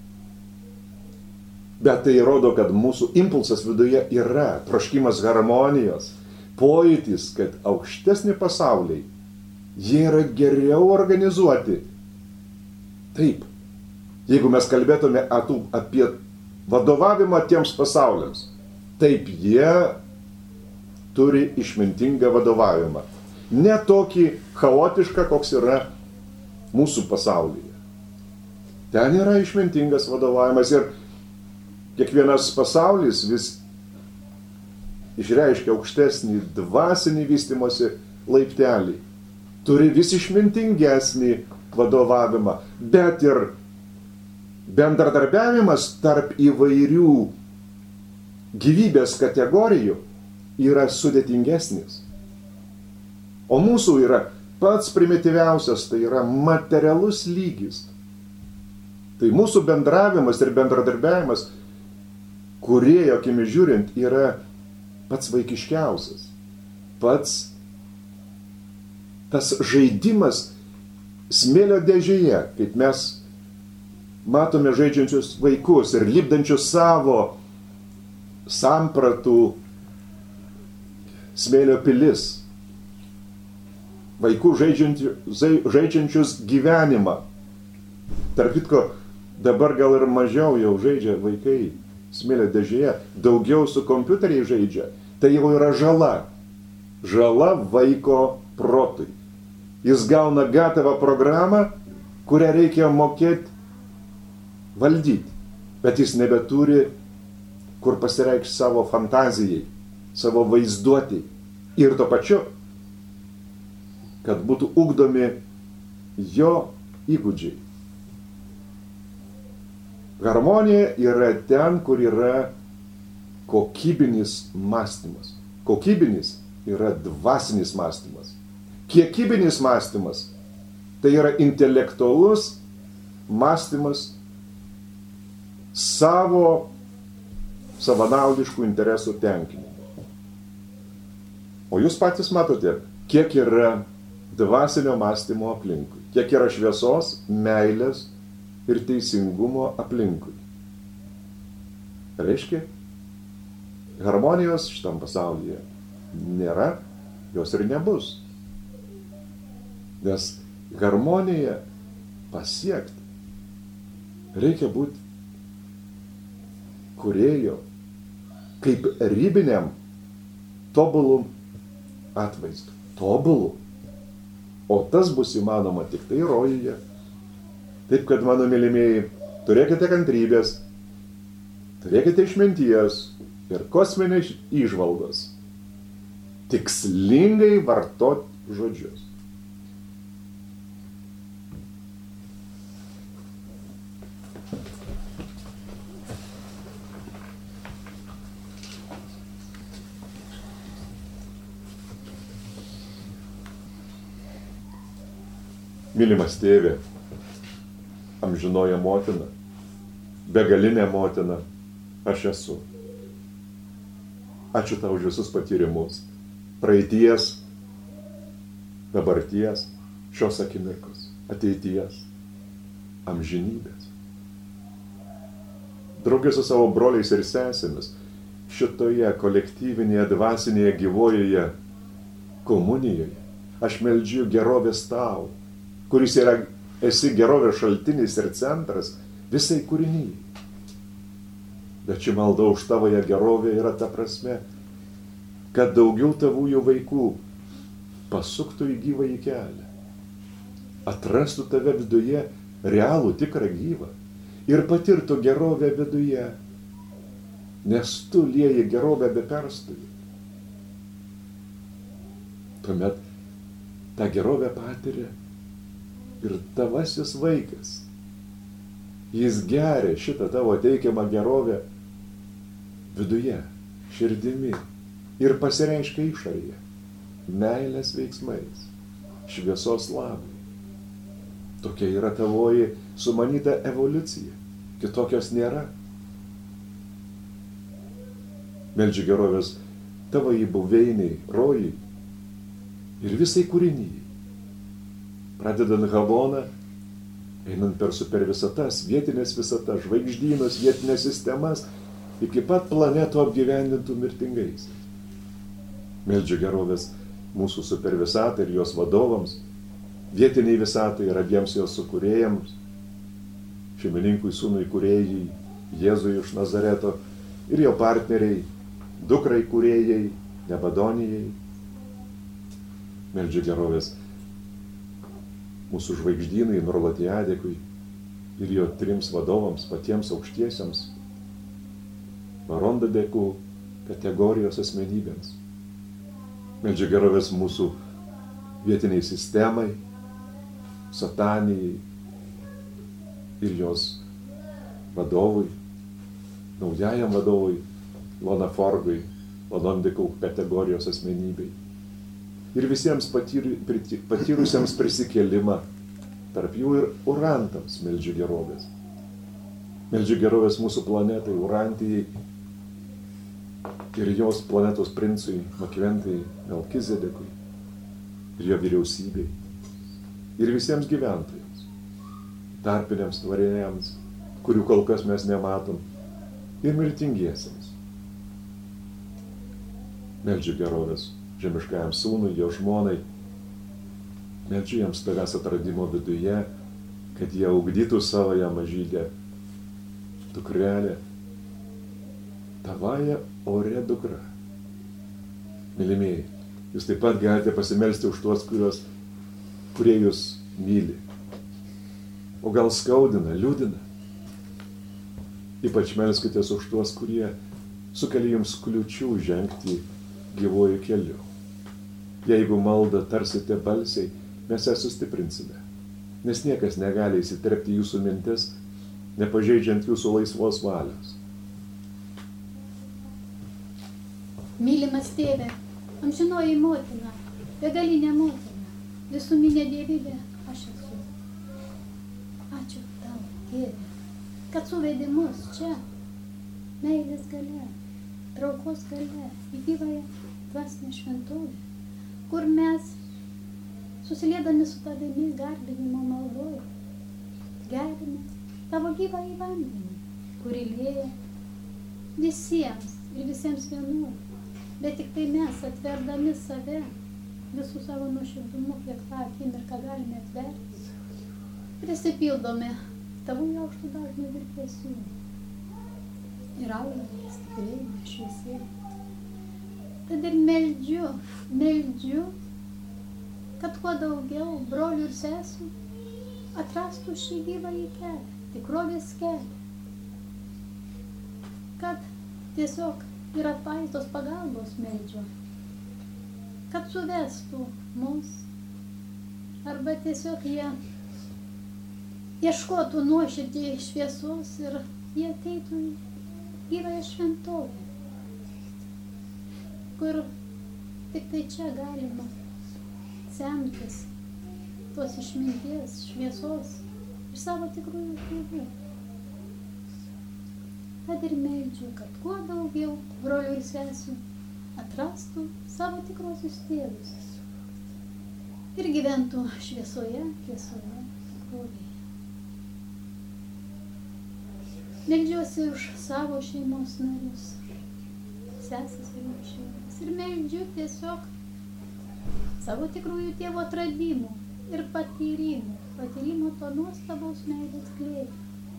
Bet tai rodo, kad mūsų impulsas viduje yra troškimas harmonijos, pojūtis, kad aukštesni pasauliai, jie yra geriau organizuoti. Taip, jeigu mes kalbėtume apie vadovavimą tiems pasauliams, taip jie turi išmintingą vadovavimą. Ne tokį chaotišką, koks yra mūsų pasaulyje. Ten yra išmintingas vadovavimas ir kiekvienas pasaulis vis išreiškia aukštesnį dvasinį vystimosi laiptelį. Turi vis išmintingesnį vadovavimą, bet ir bendradarbiavimas tarp įvairių gyvybės kategorijų yra sudėtingesnis. O mūsų yra pats primityviausias, tai yra materialus lygis. Tai mūsų bendravimas ir bendradarbiavimas, kūrėjo akimi žiūrint, yra pats vaikiškiausias. Pats tas žaidimas smėlio dėžėje, kaip mes matome žaidžiančius vaikus ir lipdančius savo sampratų smėlio pilis. Vaikų žaidžiančius gyvenimą. Tarp kitko, dabar gal ir mažiau jau žaidžia vaikai smėlio dėžėje, daugiau su kompiuteriai žaidžia. Tai jau yra žala. Žala vaiko protui. Jis gauna gatavą programą, kurią reikia mokėti valdyti. Bet jis nebeturi, kur pasireikšti savo fantazijai, savo vaizduotį. Ir to pačiu, kad būtų ugdomi jo įgūdžiai. Harmonija yra ten, kur yra kokybinis mąstymas. Kokybinis yra dvasinis mąstymas. Kiekybinis mąstymas tai yra intelektualus mąstymas savo savanaudiškų interesų tenkinimo. O jūs patys matote, kiek yra dvasinio mąstymo aplinkui, kiek yra šviesos, meilės ir teisingumo aplinkui. Reiškia, harmonijos šitam pasaulyje nėra, jos ir nebus. Nes harmoniją pasiekti reikia būti kūrėjo, kaip ribiniam tobulų atvaizdu. Tobulų. O tas bus įmanoma tik tai rojuje. Taip kad, mano mylimieji, turėkite kantrybės, turėkite išminties ir kosminės įžvalgos. Tikslingai vartot žodžius. Mylimas tėve, amžinoja motina, begalinė motina, aš esu. Ačiū tau už visus patyrimus, praeities, dabarties, šios akimirkos, ateities, amžinybės. Draugė su savo broliais ir sesėmis, šitoje kolektyvinėje, dvasinėje, gyvojoje komunijoje, aš meldžiu gerovės tau, kuris yra, esi gerovės šaltinis ir centras visai kūrinyje. Bet ši malda už tavoje gerovę yra ta prasme, kad daugiau tavųjų vaikų pasuktų į gyvąjį kelią, atrastų tave viduje realų, tikrą gyvą ir patirtų gerovę viduje, nes tu lieji gerovę be perstojo. Tuomet tą gerovę patiria ir tavasis vaikas. Jis geria šitą tavo teikiamą gerovę viduje, širdimi ir pasireiškia išorėje, meilės veiksmais, šviesos labui. Tokia yra tavoji sumanyta evoliucija, kitokios nėra. Meldžiu gerovės tavo įbuveiniai, rojai ir visai kūrinyje. Pradedant Havoną, einant per super visatas, vietinės visatas, žvaigždynus, vietinės sistemas, iki pat planetų apgyvendintų mirtingais. Meldžiu gerovės mūsų super visatai ir jos vadovams, vietiniai visatai ir abiems jos sukūrėjams, šeimininkui, sūnui kūrėjai, Jėzui iš Nazareto ir jo partneriai, dukrai kūrėjai, Nebadonijai. Meldžiu gerovės mūsų žvaigždynai, Nurlatijadekui ir jo trims vadovams, patiems aukštiesiams, Varondadekų kategorijos asmenybėms. Meldžiu gerovės mūsų vietiniai sistemai, Satanijai ir jos vadovui, naujajam vadovui, Lonaforgui, Lonondikų kategorijos asmenybei. ir visiems patyr, patyrusiems prisikėlimą, tarp jų ir urantams meldžiu gerovės. Meldžiu gerovės mūsų planetai, Urantijai ir jos planetos princui Makventai Melkizedekui ir jo vyriausybei ir visiems gyventojams, tarpiniams tvarėjams, kurių kol kas mes nematom, ir mirtingiesiems. Meldžiu gerovės žemiškajam sūnui, jo žmonai. Meldžiu jiems tavęs atradimo viduje, kad jie ugdytų savoją mažydę dukrelę, tavąją orę dukrą. Mylimieji, jūs taip pat galite pasimelsti už tuos, kurios, kurie jūs myli. O gal skaudina, liūdina. Ypač melskitės už tuos, kurie sukelia jums kliučių žengti gyvuoju keliu. Jeigu maldą tarsite balsiai, mes ją sustiprinsime, nes niekas negali įsiterpti jūsų mintis, nepažeidžiant jūsų laisvos valios. Mylimas tėve, amžinoji motina, begalinė motina, visuminė dievybė, aš esu. Ačiū tau, tėve, kad suvedė mus čia, meilės galia, traukos galia, į gyvąją dvasinę šventovę, kur mes, susiliedami su tavimi garbinimo maldoje, gerime tavo gyvąjį vandenį, kurį lieja visiems ir visiems vienodai, bet tik tai mes atverdami save, visų savo nuoširdumu, kiek tą akimirką galime atverti, prisipildome tavo aukštų dažnų virpesių ir augame, stiprėjame, šviesėjame. Tad ir meldžiu, meldžiu, kad kuo daugiau brolių ir sesų atrastų šį gyvąjį kelią, tikrovės kelią. Kad tiesiog ir atvaizdos pagalbos meldžiu, kad suvestų mus, arba tiesiog jie ieškotų nuoširdžiai šviesos ir jie ateitų į gyvąją šventovę, kur tik tai čia galima semtis tos išminties, šviesos iš savo tikrųjų tėvų. Tad ir meldžiu, kad kuo daugiau brolių ir sesių atrastų savo tikrosius tėvus ir gyventų šviesoje, tiesoje, tikrovėje. Meldžiuosi už savo šeimos narius, sesės ir šeimas, ir meldžiu tiesiog savo tikrųjų tėvo atradimų ir patyrimų, patyrimo to nuostabaus meilės klėjimo.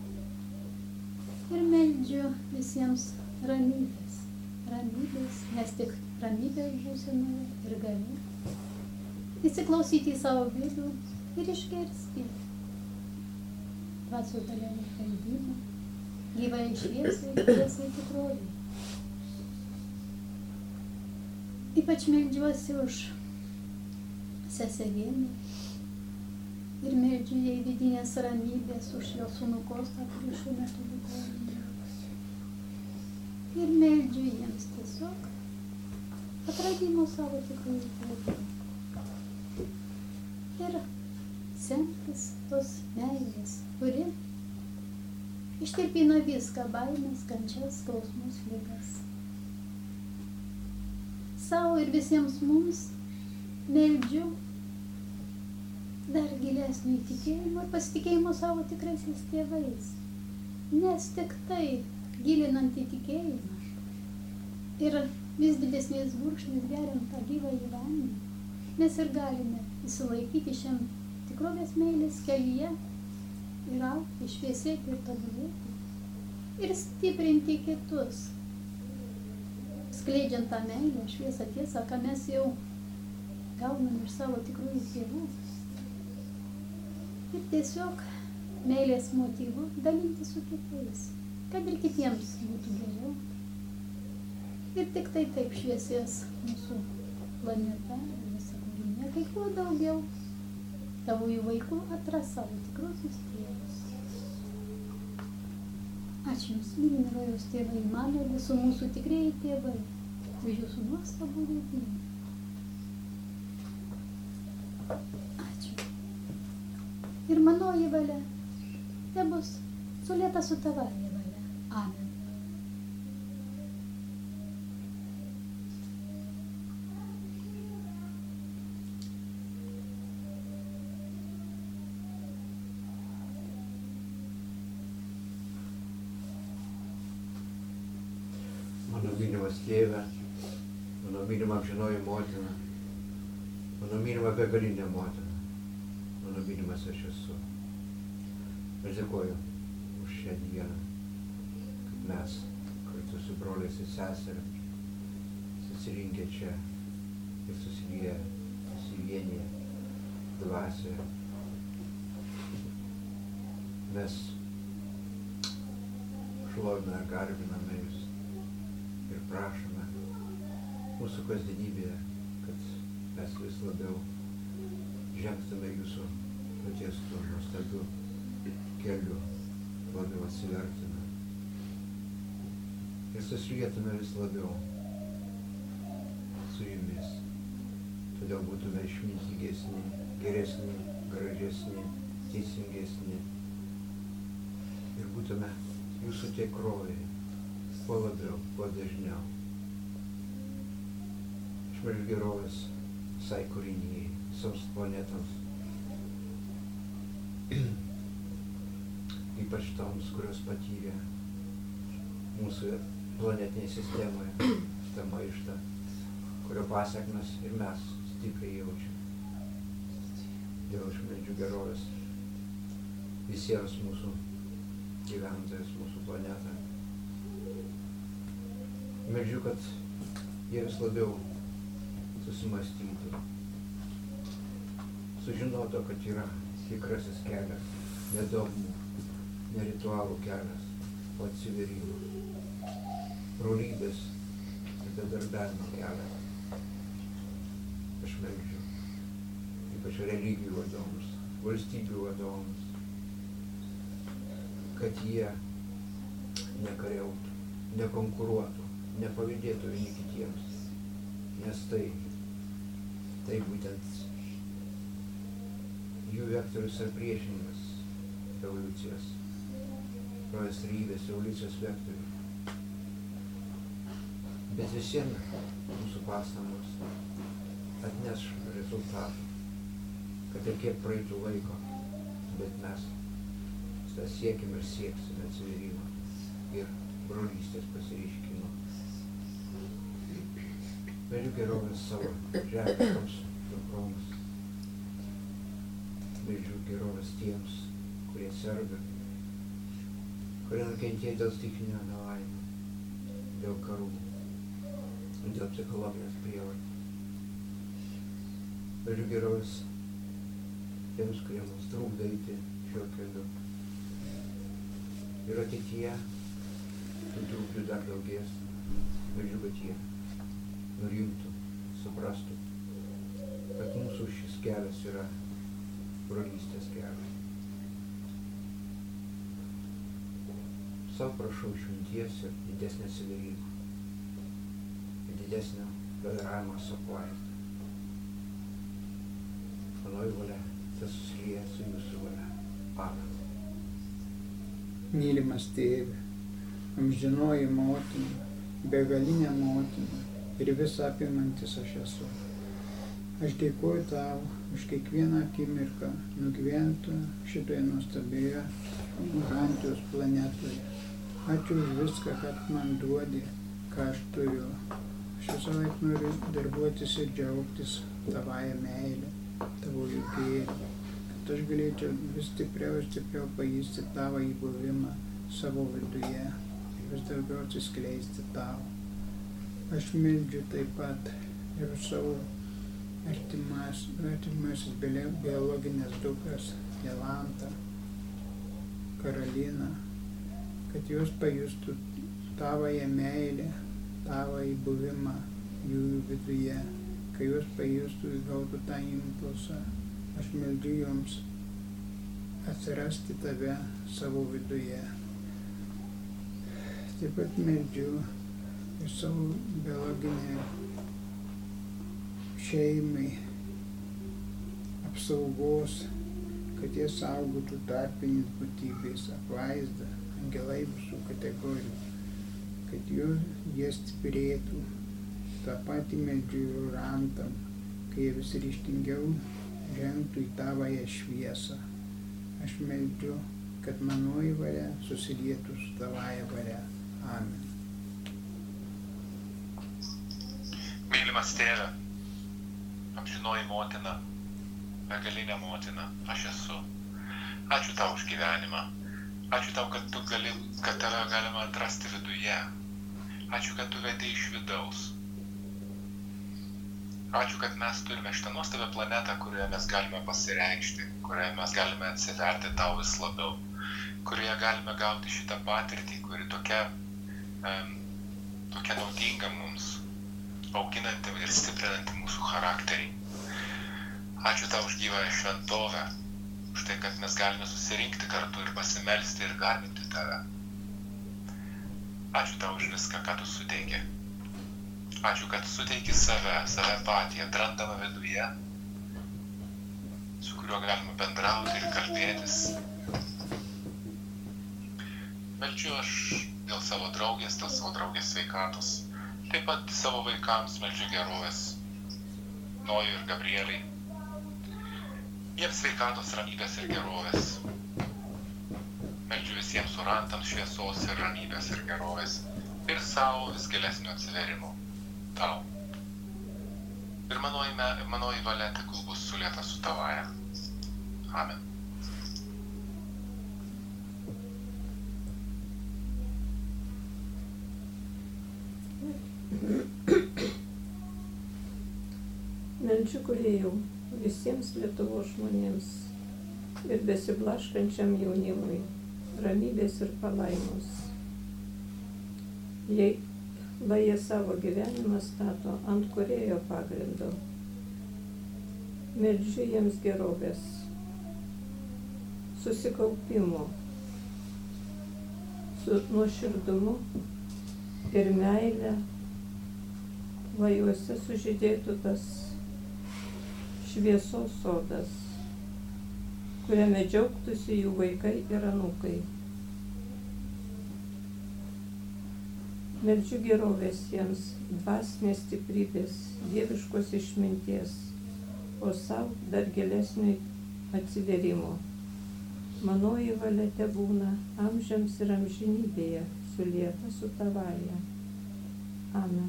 Ir meldžiu visiems ramybės, ramybės, nes tik ramybės būsenoje ir gali įsiklausyti į savo vidų ir išgirsti dvasios dalelę kalbimą, gyvai šviesai, tiesai tikrovį. Ypač meldžiuosi už seselėnį ir meldžiu jai vidinės ramybės už jo sūnų Kostą, kurį šiuo metu ligoninėje. Ir meldžiu jiems tiesiog atradimo savo tikrųjų tėvų. Ir semtis tos meilės, kuri ištirpina viską, baimės, kančias, skausmus, ligas. Savo ir visiems mums meldžiu dar gilesnio įtikėjimo ir pasitikėjimo savo tikraisiais tėvais. Nes tik tai gilinant įtikėjimą ir vis didesnės gurkšnis geriant tą gyvąjį vandenį, mes ir galime įsilaikyti šiam tikrovės meilės kelyje ir augti, šviesėti ir tobulėti ir stiprinti kitus, skleidžiant tą meilę, šviesą, tiesą, ką mes jau gaunam iš savo tikrųjų tėvų. Ir tiesiog meilės motyvų dalinti su kitais, kad ir kitiems būtų geriau. Ir tik tai taip šviesės mūsų planeta ir visa kūrinė, kai kuo daugiau tavųjų vaikų atras savo tikrosius tėvus. Ačiū Jums, mylimi rojaus tėvai, mano ir visų mūsų tikrieji tėvai, už Jūsų nuostabų vedimą. ir manoji valia tebus sulėta su tavąja valia. Amen. Mano mylimas tėve, mano mylima amžinoji motina, mano mylima begalinė motina, mano mylimas aš esu. Aš dėkoju už šią dieną, kad mes kartu su broliais ir seserėm susirinkę čia ir susilieję, susivienyje dvasioje. Mes šloviname ir garbiname Jūs ir prašome mūsų kasdienybėje, kad mes vis labiau žengtume Jūsų nutiestų nuostabių kelių, labiau atsivertume ir susilietume vis labiau su Jumis. Todėl būtume išmintingesni, geresni, gražesni, teisingesni ir būtume Jūsų tikrovėje kuo labiau, kuo dažniau. Aš melžiu gerovės visai kūrinijai, visoms planetoms, ypač toms, kurios patyrė mūsų planetinėje sistemoje šitą maištą, kurio pasiekmes ir mes stipriai jaučiame. Dėl aš melžiu gerovės visiems mūsų gyventojus, mūsų planetą. Melžiu, kad jie vis labiau susimastytų, sužinotų, kad yra tikrasis kelias, ne dogmų, ne ritualų kelias, o atsiverimo, brolybės ir bedarbiavimo kelias. Aš melžiu, ypač religijų vadovams, valstybių vadovams, kad jie nekariautų, nekonkuruotų, nepavydėtų vieni kitiems, nes tai, tai būtent jų vektorius ar priešinimas evoliucijos, rojas rybės, evoliucijos vektorių. Bet visiems mūsų pastangos atneš rezultatą, kad ir kiek praeitų laiko, bet mes tą siekime ir sieksime atsiverimo ir brolystės pasireiškimo. Melžiu gerovės savo žemiškoms dukroms. Melžiu gerovės tiems, kurie serga, kurie nukentėjo dėl stichinio nelaimė, dėl karų, dėl psichologijos prievartos. Melžiu gerovės tiems, kurie mums trukdo eiti šiuo keliu. Ir ateityje tų trukdžių dar daugės. Melžiu, kad jie nurimtų, suprastų, kad mūsų šis kelias yra brolystės kelias. Sau prašau išminties ir didesnio atsiverimo, ir didesnio bendravimo su apvaizda. Manoji valia tas susilieja su Jūsų valia. Amen. Mylimas tėve, amžinoji motina, begalinė motina ir visą apimantis aš esu. Aš dėkoju Tau už kiekvieną akimirką nugyventą šitoje nuostabioje Urantijos planetoje. Ačiū už viską, kad man duodi, ką aš turiu. Aš visą laiką noriu darbuotis ir džiaugtis Tavąją meilę, Tavo gėrį, kad aš galėčiau vis stipriau ir stipriau pajusti Tavo įbuvimą savo viduje, vis daugiau atsiskleisti Tau. Aš meldžiu taip pat ir savo artimas, artimasis biologinės dukras, Jolantą, Karoliną, kad jos pajustų Tavąją meilę, Tavąjį buvimą jų viduje, kai jos pajustų, gautų tą impulsą. Aš meldžiu joms atsirasti Tave savo viduje. Taip pat meldžiu ir savo biologinę šeimai apsaugos, kad jie saugotų tarpinės būtybės apvaizdą, angelai visų kategorijų, kad jų jie stiprėtų, tą patį meldžiu ir orantam, kai jie vis ryžtingiau žengtų į tavąją šviesą. Aš meldžiu, kad manoji valia susilietų su tavąja valia. Amen. Mylimas tėve, amžinoji motina, begalinė motina, aš esu. Ačiū tau už gyvenimą. Ačiū tau, kad tu gali, kad tave galima atrasti viduje. Ačiū, kad tu vedi iš vidaus. Ačiū, kad mes turime šitą nuostabią planetą, kurioje mes galime pasireikšti, kurioje mes galime atsiverti tau vis labiau, kurioje galime gauti šitą patirtį, kuri tokia, um, tokia naudinga mums, auginanti ir stiprinanti mūsų charakterį. Ačiū tau už gyvąją šventovę, už tai, kad mes galime susirinkti kartu ir pasimelsti ir garbinti tave. Ačiū tau už viską, ką tu suteiki. Ačiū, kad suteiki save, save patį, atrandamą viduje, su kuriuo galima bendrauti ir kalbėtis. Meldžiu aš dėl savo draugės, dėl savo draugės sveikatos. Taip pat savo vaikams meldžiu gerovės, Nojui ir Gabrieliai. Jiems sveikatos, ramybės ir gerovės. Meldžiu visiems orantams šviesos ir ramybės ir gerovės. Ir savo vis gilesnio atsiverimo. Tau. Ir manoji, manoji valia tegul bus sulieta su tavaja. Amen. Meldžiu kūrėjau visiems Lietuvos žmonėms ir besiblaškančiam jaunimui ramybės ir palaimos. Jei lai jie savo gyvenimą stato ant kūrėjo pagrindo. Meldžiu jiems gerovės, susikaupimo, su nuoširdumu ir meile, lai juose sužydėtų tas šviesos sodas, kuriame džiaugtųsi jų vaikai ir anūkai. Meldžiu gerovės jiems, dvasinės stiprybės, dieviškos išminties, o savo dar gilesnio atsiverimo. Manoji valia tebūna amžiams ir amžinybėje, sulieta su tavaja. Amen.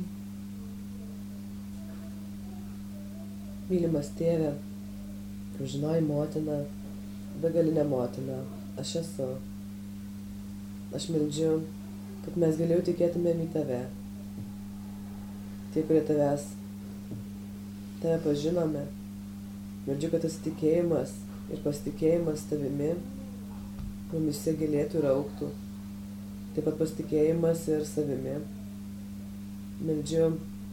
Mylimas tėve, amžinoji motina, begalinė motina, aš esu. Aš meldžiu, kad mes giliau tikėtumėm į tave. Tie, kurie tavęs, tave pažinome, meldžiu, kad tas tikėjimas ir pasitikėjimas tavimi mumise gilėtų ir augtų. Taip pat pasitikėjimas ir savimi. Meldžiu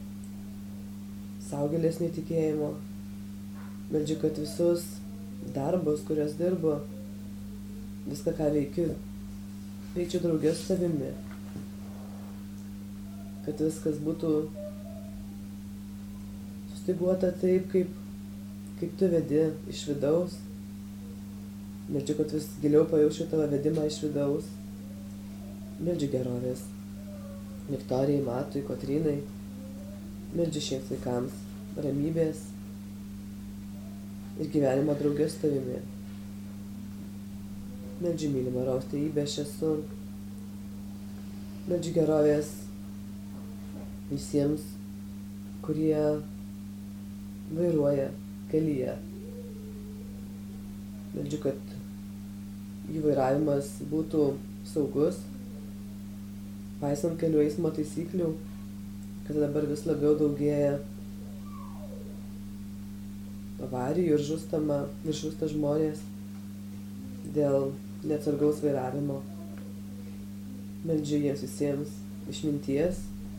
sau gilesnio tikėjimo. Meldžiu, kad visus darbus, kuriuos dirbu, viską, ką veikiu, veikčiau draugė su savimi. Kad viskas būtų sustyguota taip, kaip, kaip tu vedi iš vidaus. Meldžiu, kad vis giliau pajaučiu tavo vedimą iš vidaus. Meldžiu gerovės Viktorijai, Matui, Kotrynai. Meldžiu šiems vaikams ramybės ir gyvenimo draugė su tavimi. Meldžiu mylimą raustėjybę, aš esu. Meldžiu gerovės visiems, kurie vairuoja kelyje. Meldžiu, kad jų vairavimas būtų saugus, paisant kelių eismo taisyklių, kad dabar vis labiau daugėja avarijų ir žūstama, ir žūsta žmonės dėl neatsargaus vairavimo. Meldžiu jiems visiems išminties,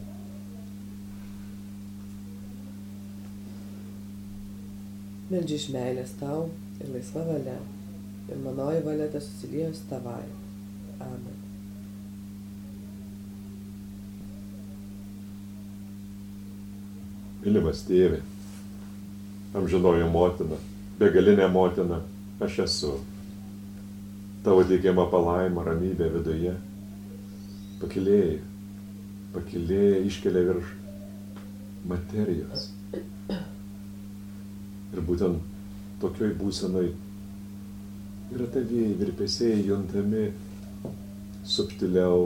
meldžiu iš meilės tau ir laisva valia, ir manoji valia te susiliejo su tavai. Amen. Mylimas tėve, amžinoji motina, begalinė motina, aš esu. Tavo teikiama palaima, ramybė viduje pakilėja, pakilėja, iškelia virš materijos. Ir būtent tokioj būsenoj yra tavieji virpesiai juntami subtiliau,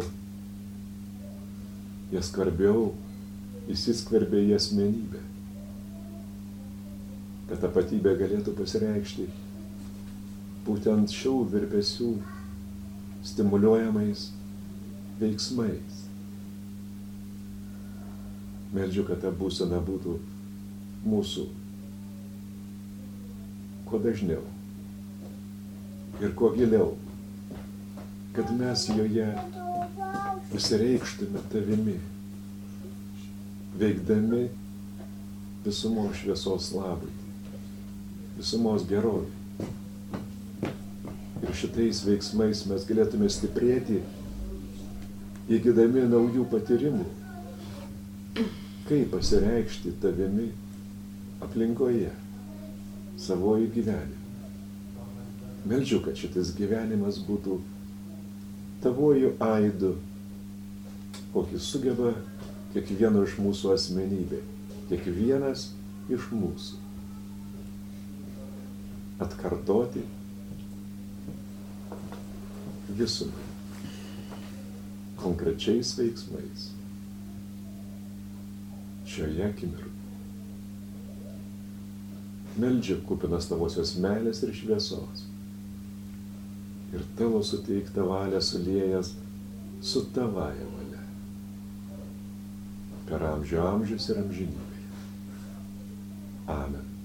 jie skvarbiau įsiskverbia į asmenybę, kad tapatybė galėtų pasireikšti būtent šių virpesių stimuliuojamais veiksmais. Meldžiu, kad ta būsena būtų mūsų kuo dažniau ir kuo giliau, kad mes joje pasireikštume tavimi, veikdami visumos šviesos labui, visumos gerovai. Ir šitais veiksmais mes galėtume stiprėti, įgydami naujų patyrimų, kaip pasireikšti tavimi aplinkoje, savoji gyvenime. Meldžiu, kad šitas gyvenimas būtų tavojų aidu, kokį sugeba kiekvieno iš mūsų asmenybė, kiekvienas iš mūsų atkartoti visumą, konkrečiais veiksmais, šioje akimirkoje. Meldžiu kupinas tavosios meilės ir šviesos ir tavo suteiktą valią suliejas su tavaja valia per amžių amžius ir amžinybę. Amen.